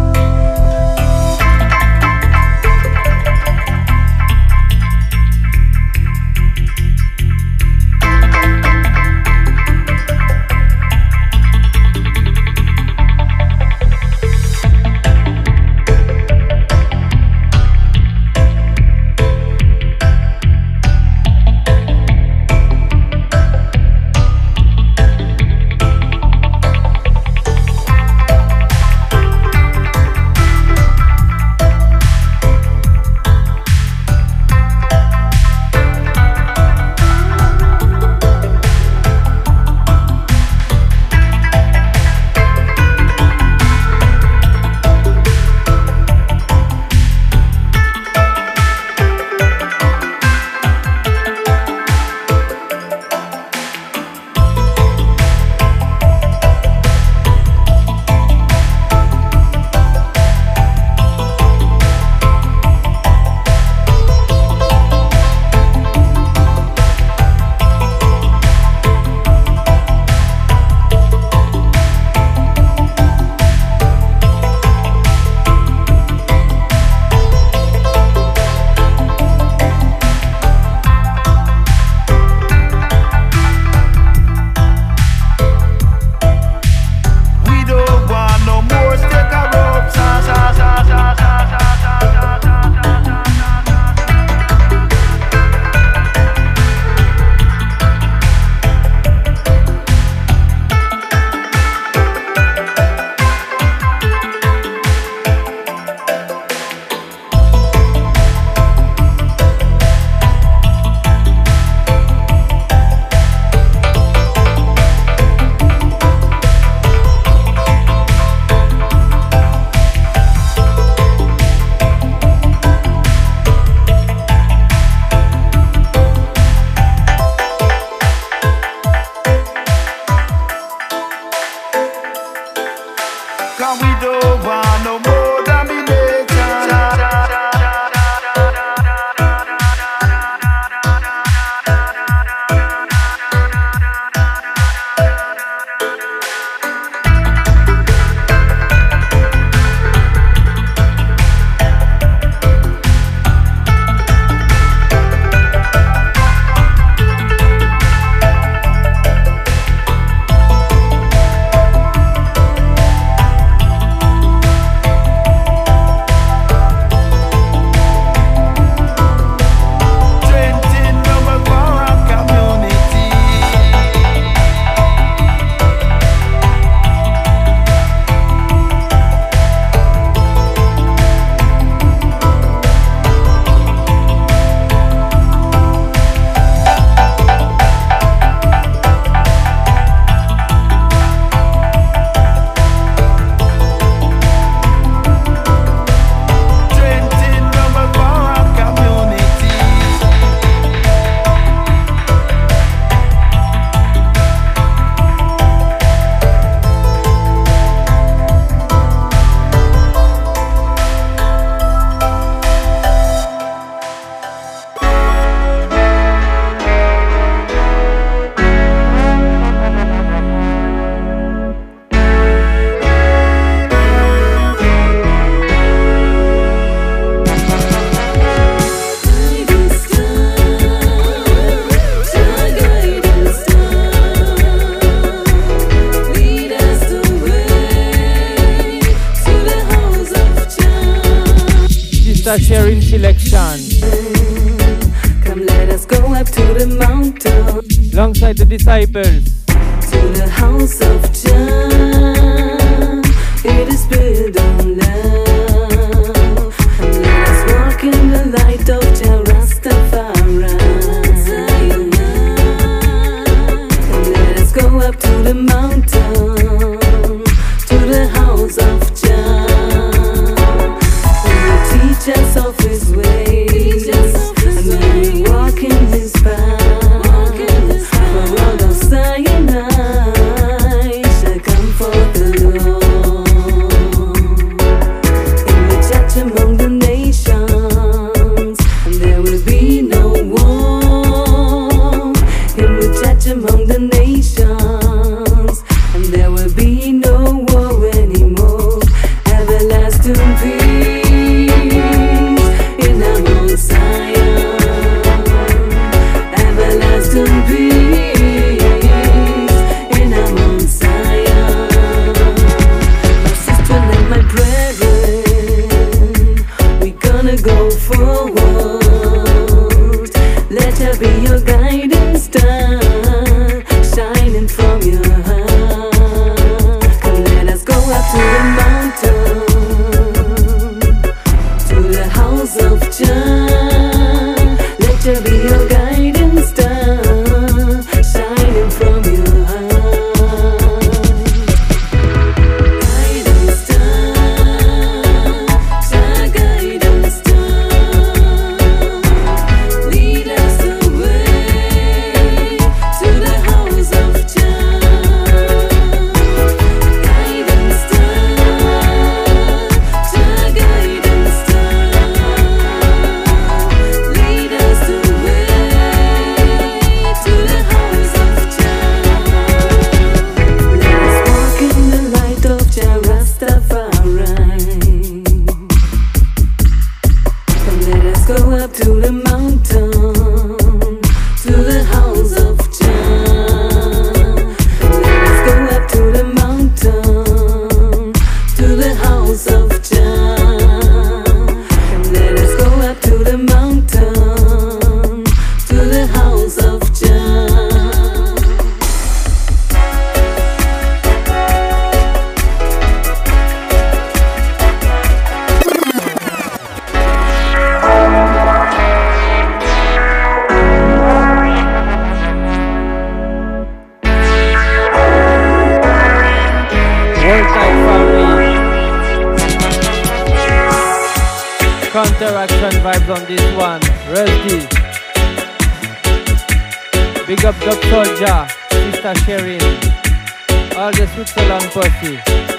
Sharing selection. Come let us go up to the mountain. Alongside the disciples. To the house of John. It is built on love. Come let us walk in the light of Jah Rastafari. Come let us go up to the mountain. To the house of John. Teach us of His ways, and when we walk in His path, for all of Sinai Hold tight, family. Counteraction vibes on this one. Ready. Big up Dub Soldier, Sister Sherin, all the Switzerland posse.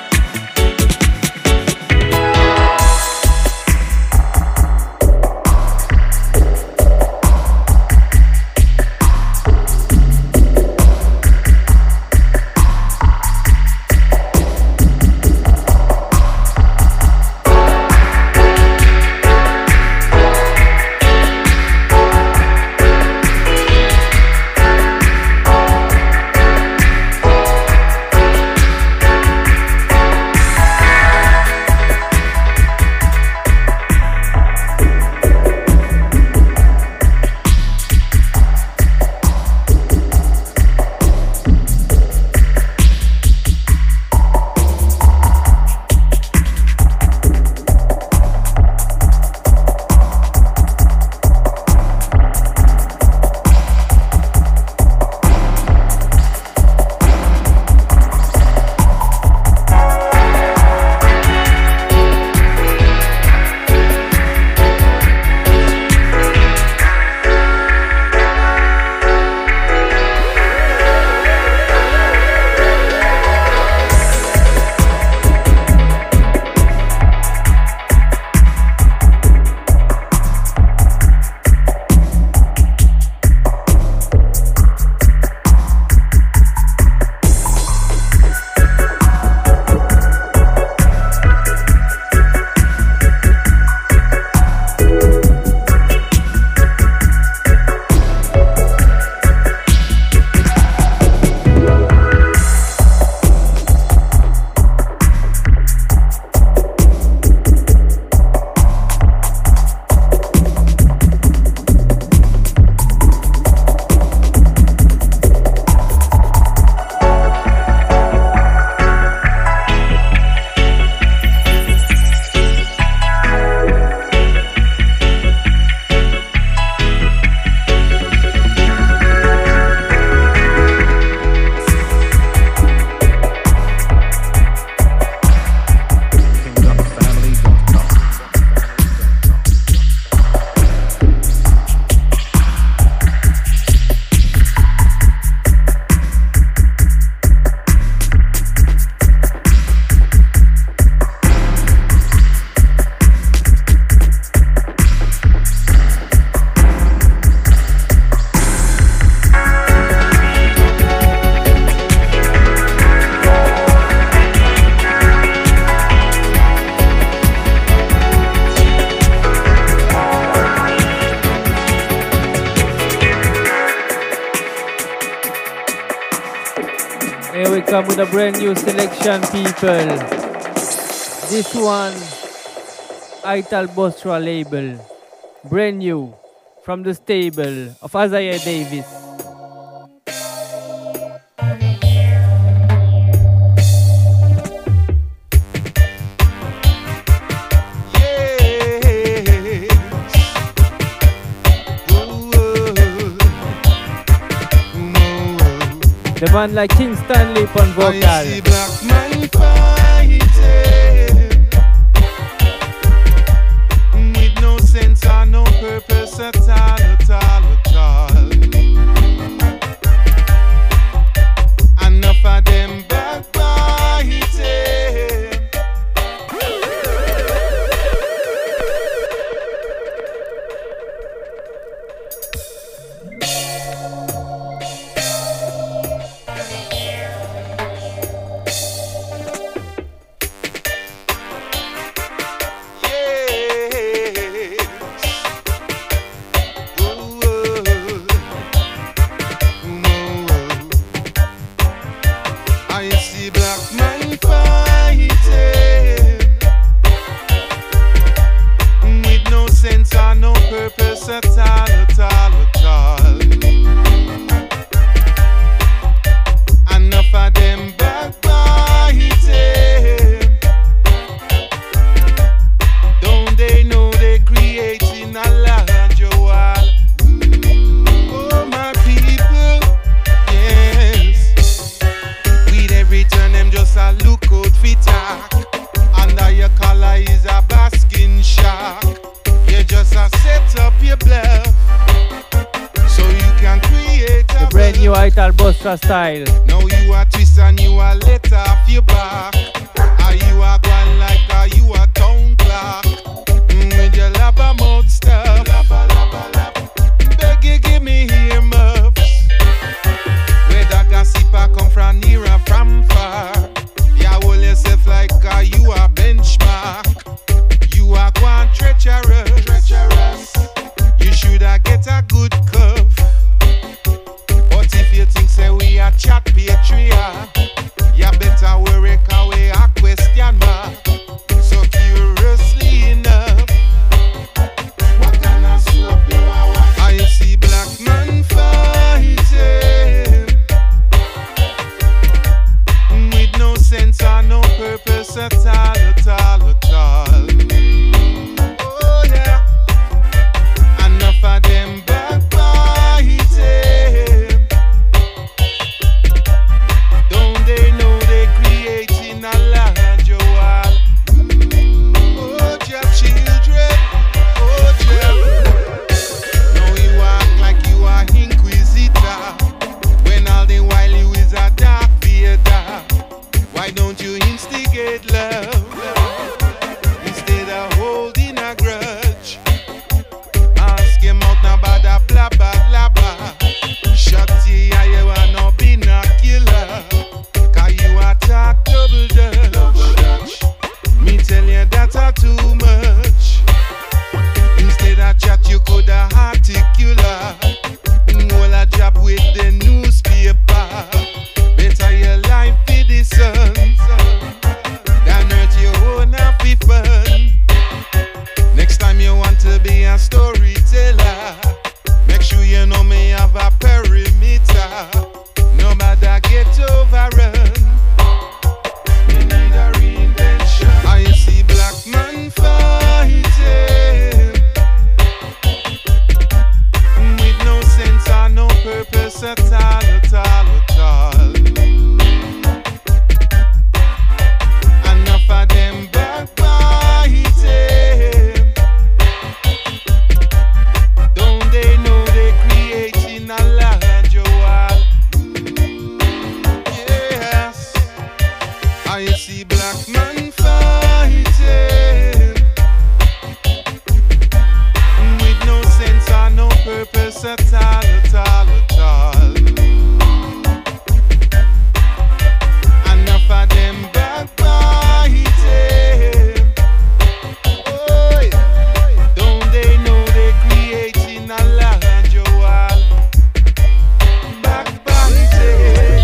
Come with a brand new selection, people. This one, Ital Bostra label, brand new, from the stable of Isaiah Davis. The man like King Stanley on vocal. I see black man fighting with no sense or no purpose at all, at all, at all. Enough of them backbiting. Rasta style. Now you a twist and you a let off your back. Are you a gone like are you a town clock? Mm, with your labba mouth stuff. Labba, labba, labba. Beg you give me ear muffs. Where the gossiper come from near or from far. You hold yourself like are you a benchmark. You are gone treacherous. treacherous. You shoulda get a good cuff. But if you think say we a chat patria, you better worry cause we a question mark. So curiously enough, what kind of soap you are watching? I see black man fighting with no sense or no purpose at all, at all, at all. Oh yeah, enough of them backbiting. Don't they know they creating a larger wall? Oh, your children, oh, yeah. Now you act like you are inquisitor, when all the while you is a dark Vader. Why don't you instigate love instead of holding a grudge? Ask him out now about a blah blah blah blah. Shut your eye, you are no binocular. Cause you attack double dutch. Me tell you that are too much. Instead of chat you could have articular. All a job with the newspaper. Better your life for the sun than hurt your own happy fun. Next time you want to be a storyteller, make sure you know me have a perimeter. No matter get overrun, you need a reinvention. I see black man fighting with no sense or no purpose at all, at all, at all. Enough of them backbiting. Don't they know they creating a larger wall? Yes, I see black man fighting with no sense or no purpose at all, at all, at all. Enough of them backbiting. Oh, don't they know they creating a larger wall? Backbiting.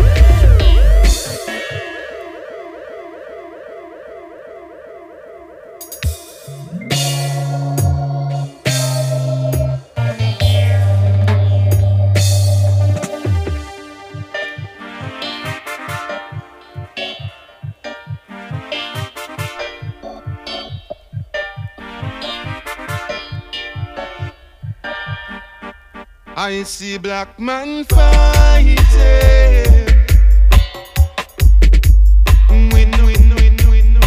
I see black man fighting win, win, win, win, win,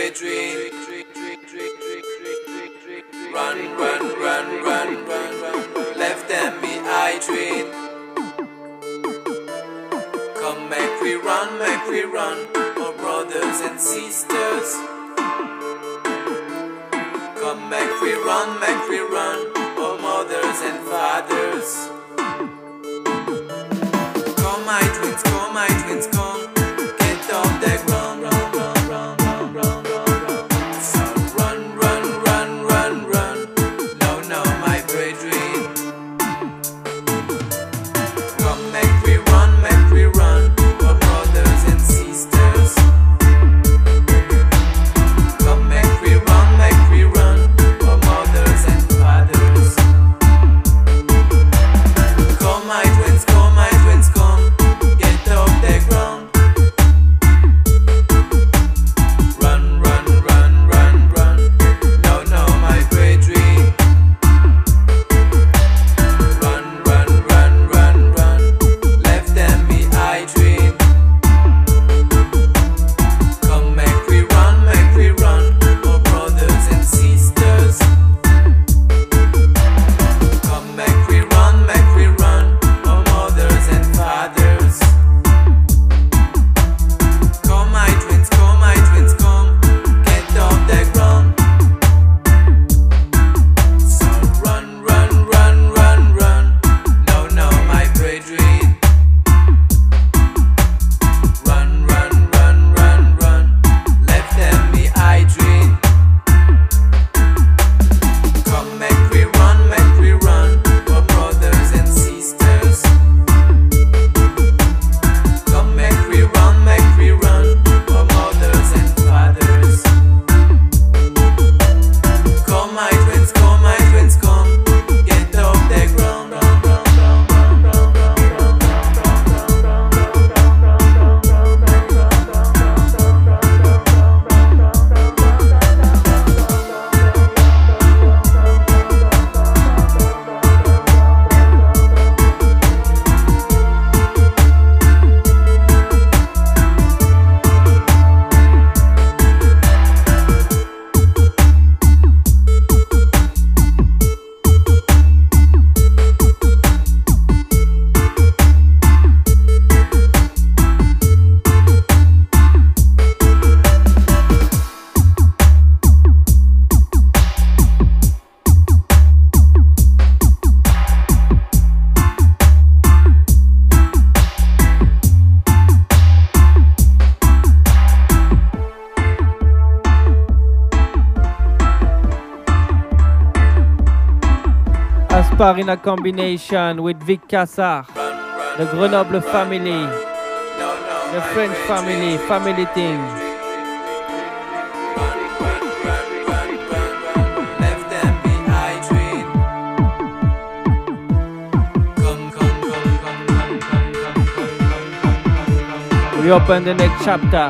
brethren. Run, run, run, run, run, run. Left them behind. Come, make we run, make we run, oh brothers and sisters. Come, make we run, make we run, oh mothers and fathers. Come, my twins, come, my twins, come. Get off the ground, run, run, run, run, run, run, run. So run, run, run, run, run. No, no, my brethren. Come, make we run, make we run, oh brothers and sisters. Come, make we run, make we run, oh mothers and fathers. Come, my twins, come, my twins, come. Get off the ground. Run, run, run, run, run. No, no, my brethren. Run, run, run, run, run. Left them behind. Come, make we run, make we run, oh brothers and sisters. Come, make we run, make we run, oh mothers and fathers. Come, my twins, come, my twins, come. Get off the ground. So run, run, run, run, run. No, no, my brethren. Run, run, run, run, run. Left them behind. Come, make we run, make we run, oh brothers and sisters. Come, make we run, make we run, oh mothers and fathers. Come, my twins, come, my twins, come. Get off the ground. Aspar in a combination with Vic Cassar, the Grenoble family, the French family, family thing. Left them behind. Come, come, come, come, come, come, come, come, come. We open the next chapter.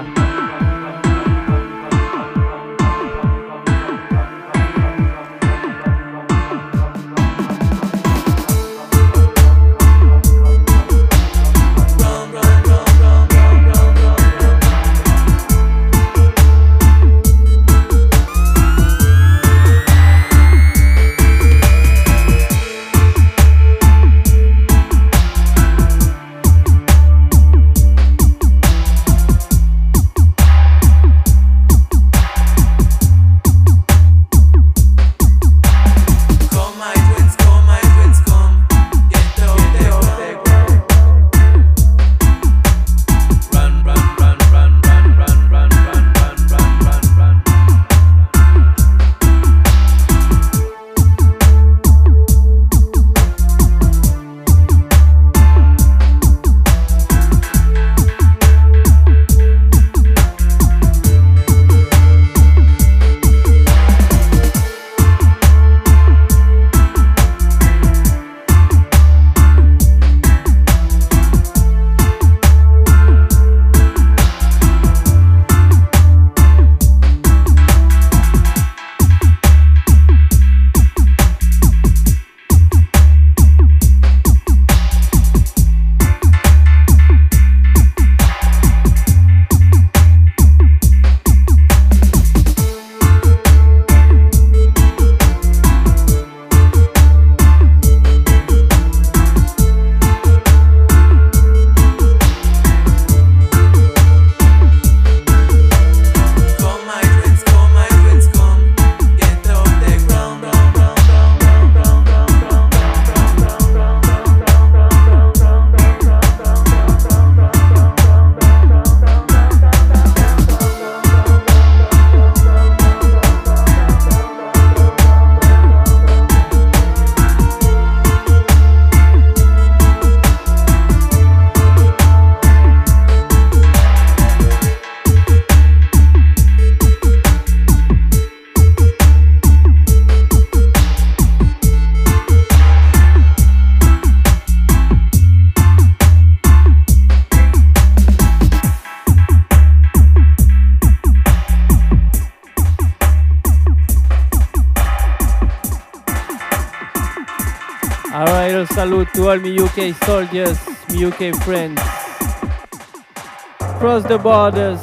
Alright, a salute to all my U K soldiers, my U K friends. Cross the borders.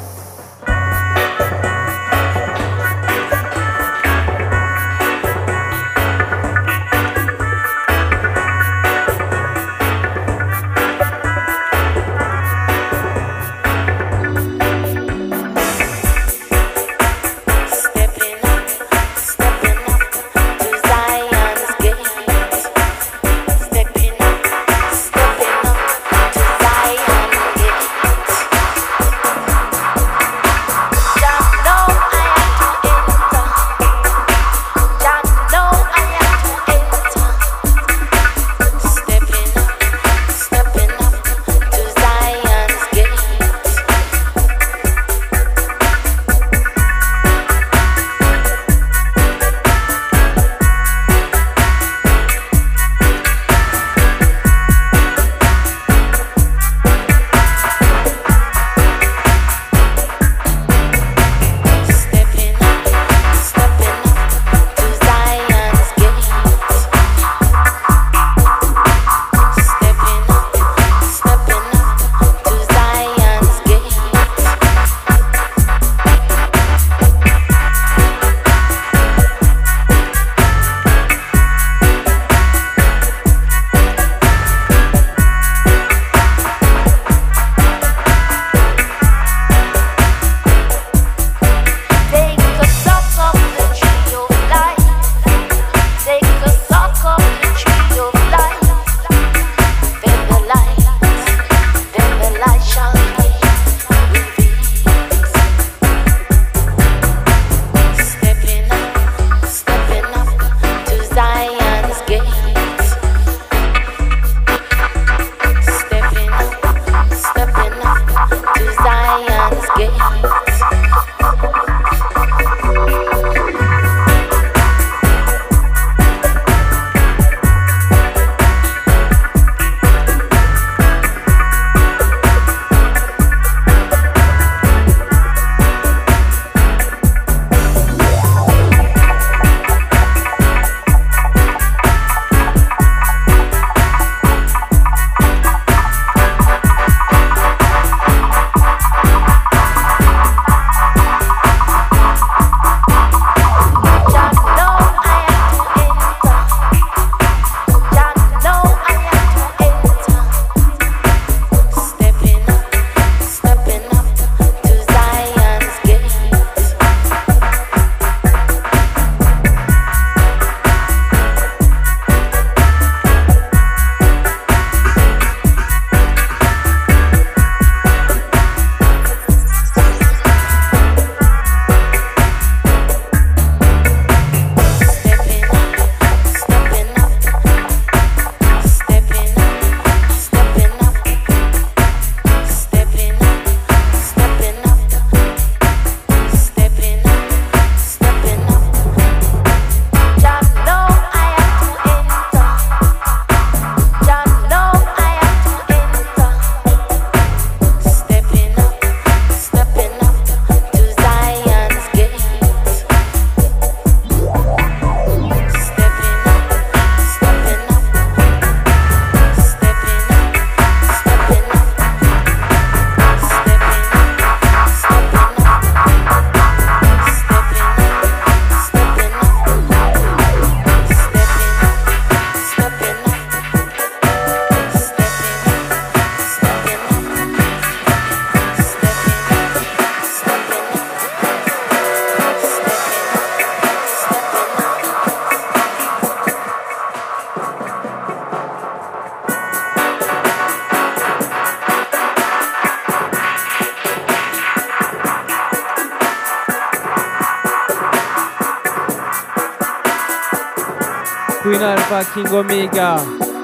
Queen Alpha, King Omega.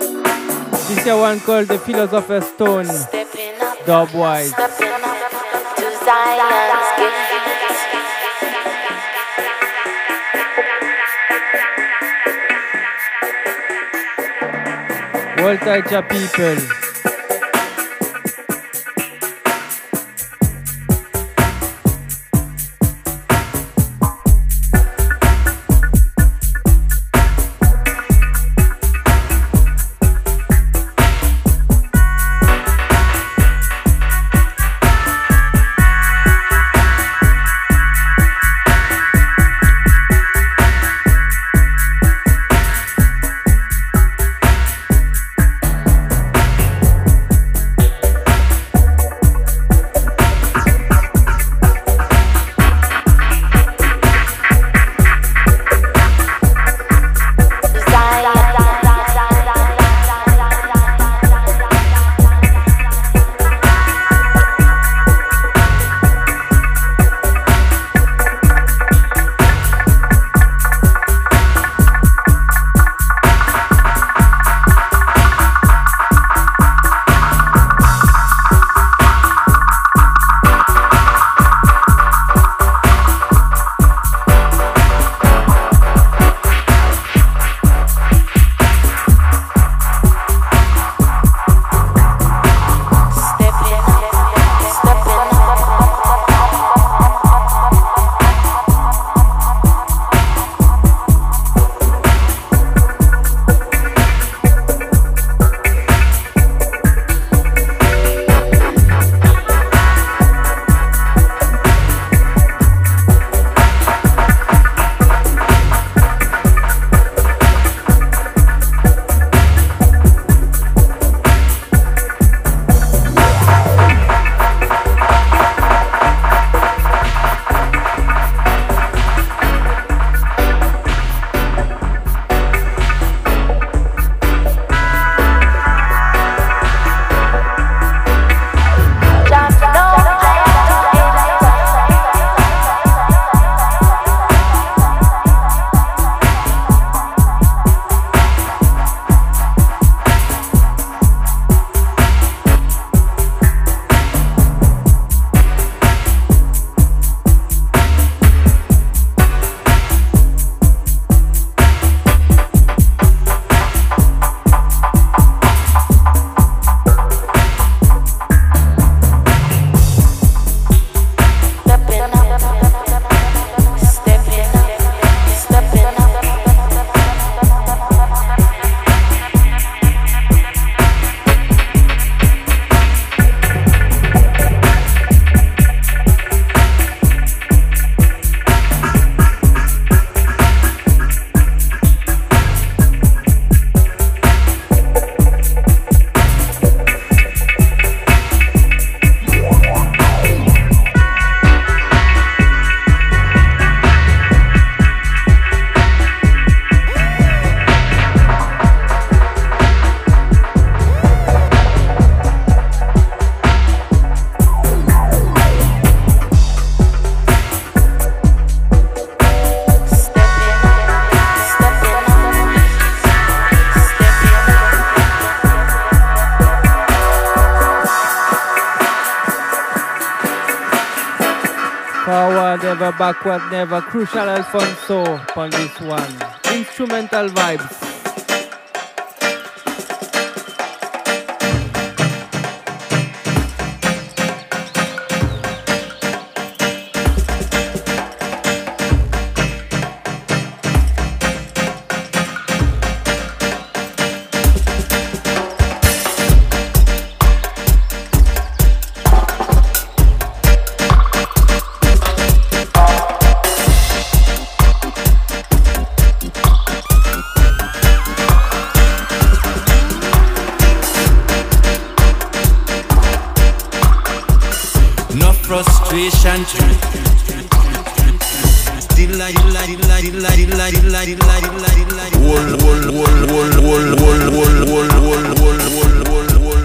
This is one called the Philosopher's Stone. Dubwise. Voltage people. never backward, never. Crucial Alfonso on this one. Instrumental vibes. Frustration. Still light, light, light, light, light, light, light, light, light. Wall, wall, wall, wall, wall, wall, wall, wall, wall, wall, wall.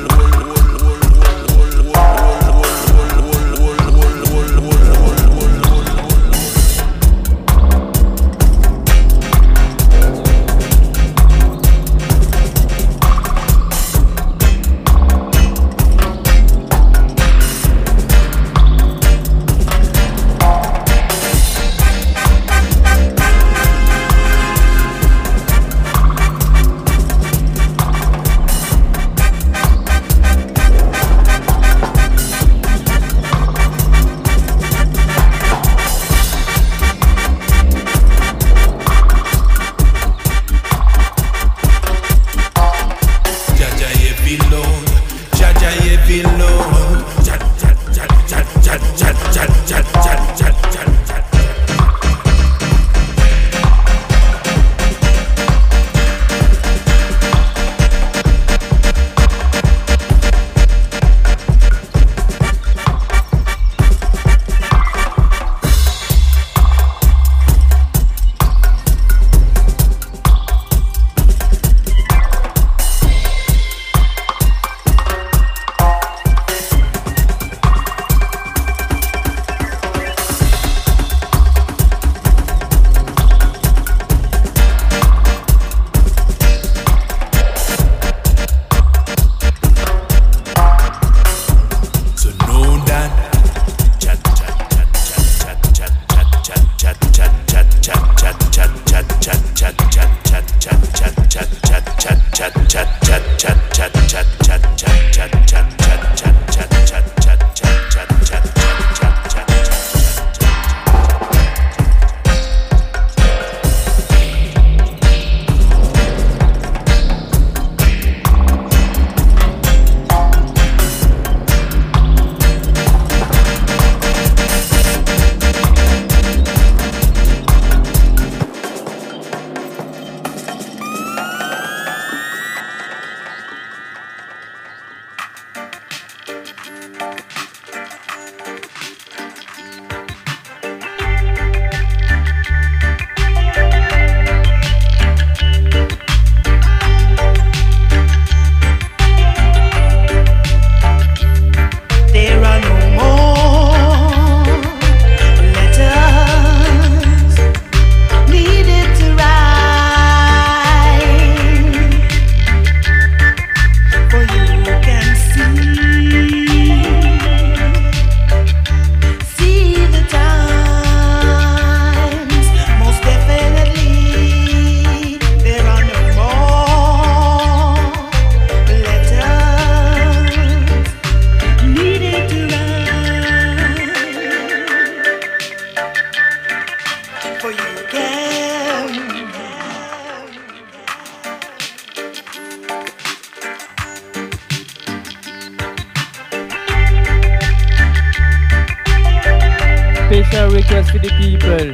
Special request for the people.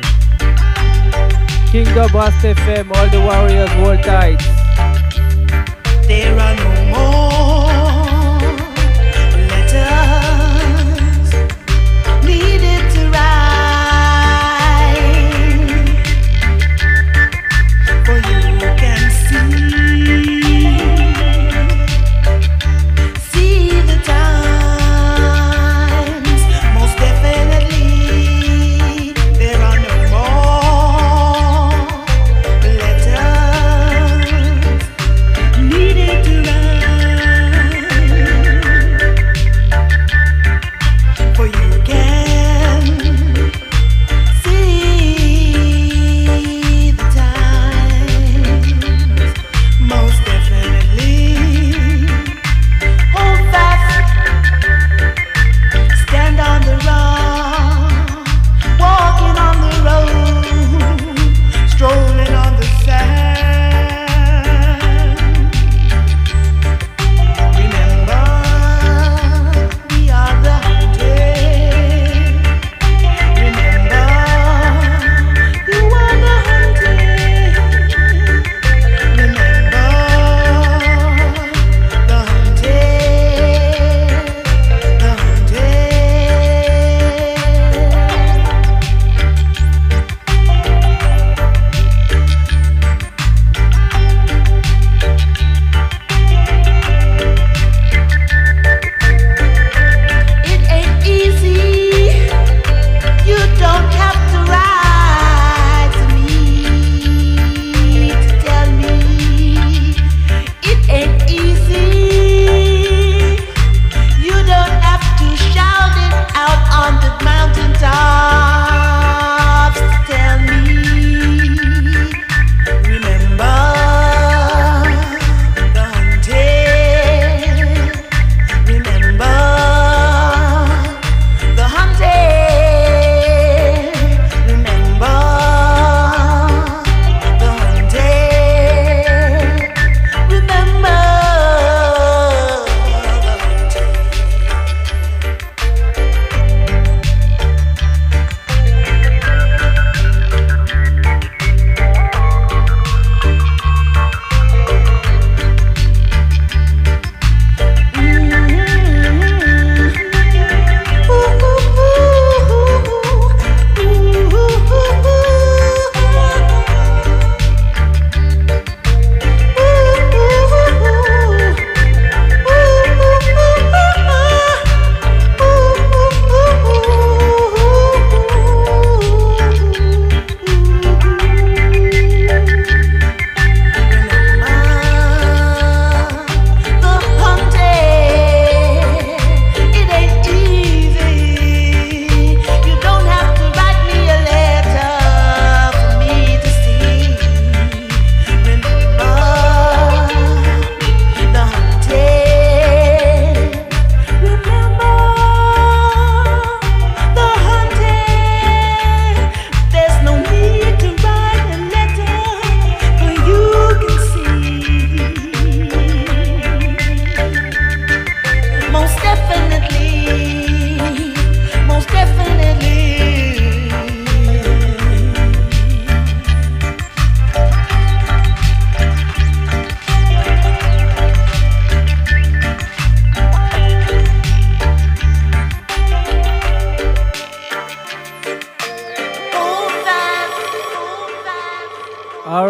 Kingdom Blast F M, all the warriors, hold tight. There are no more letters needed to write, for you can see, see the times, most definitely. There are no more letters needed to write.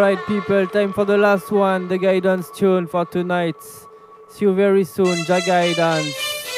Alright, people, time for the last one, the guidance tune for tonight. See you very soon, Jah Guidance.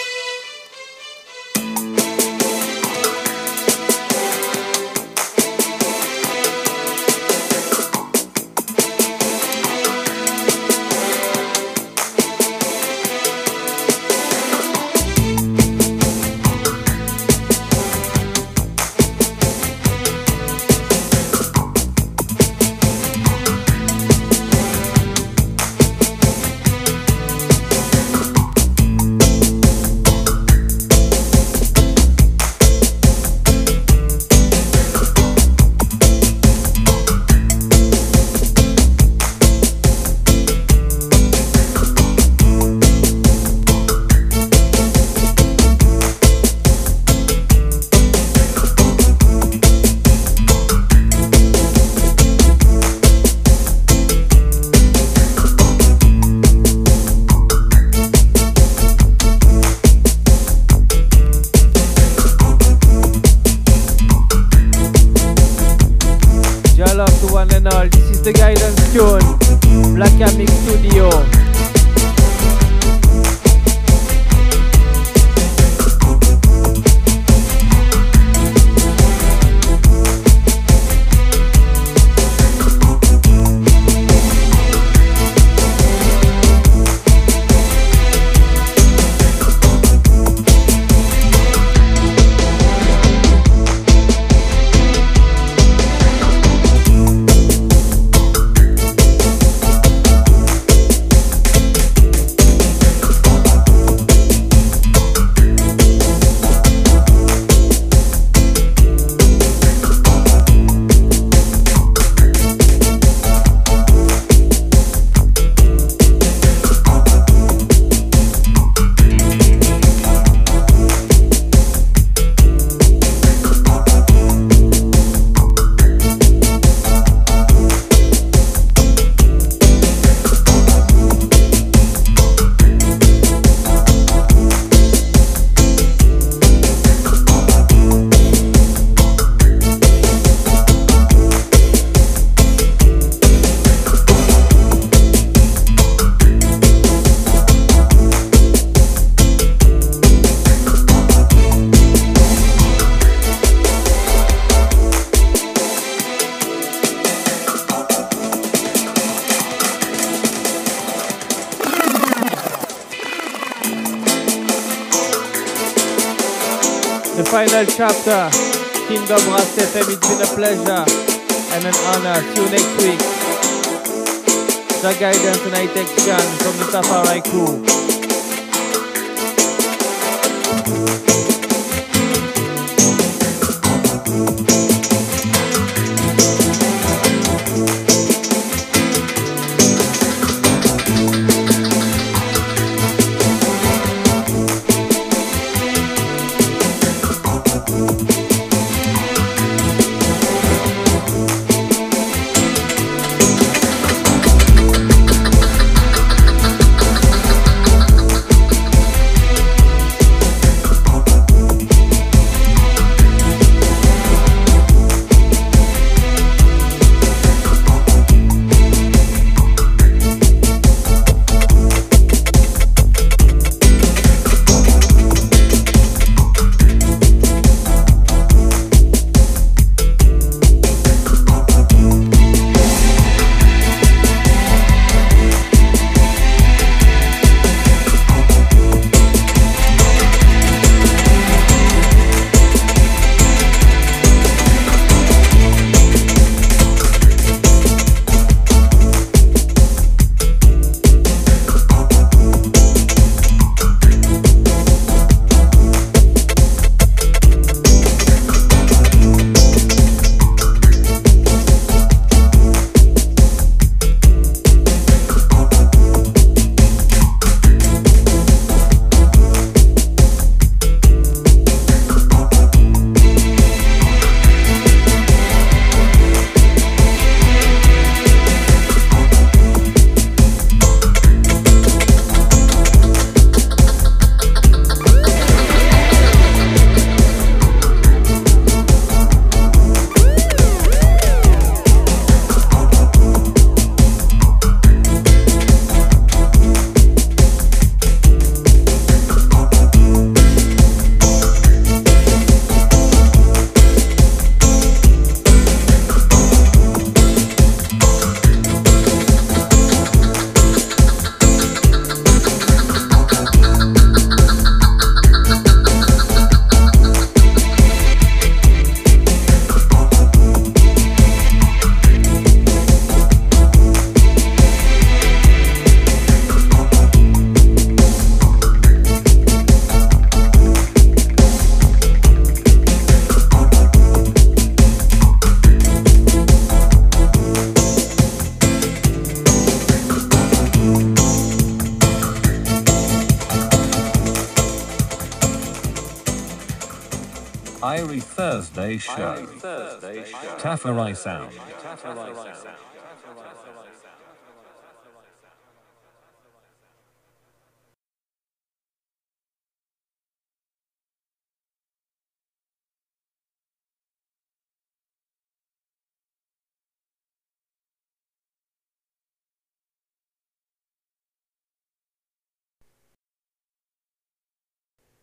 The guidance tune, Black Amic Studio. The final chapter, Kingdom Rast F M. It's been a pleasure and an honor. See you next week. Jah Guidance and I-Tection from the Tafari crew. Irie Thursday Show. Tafarai Sound.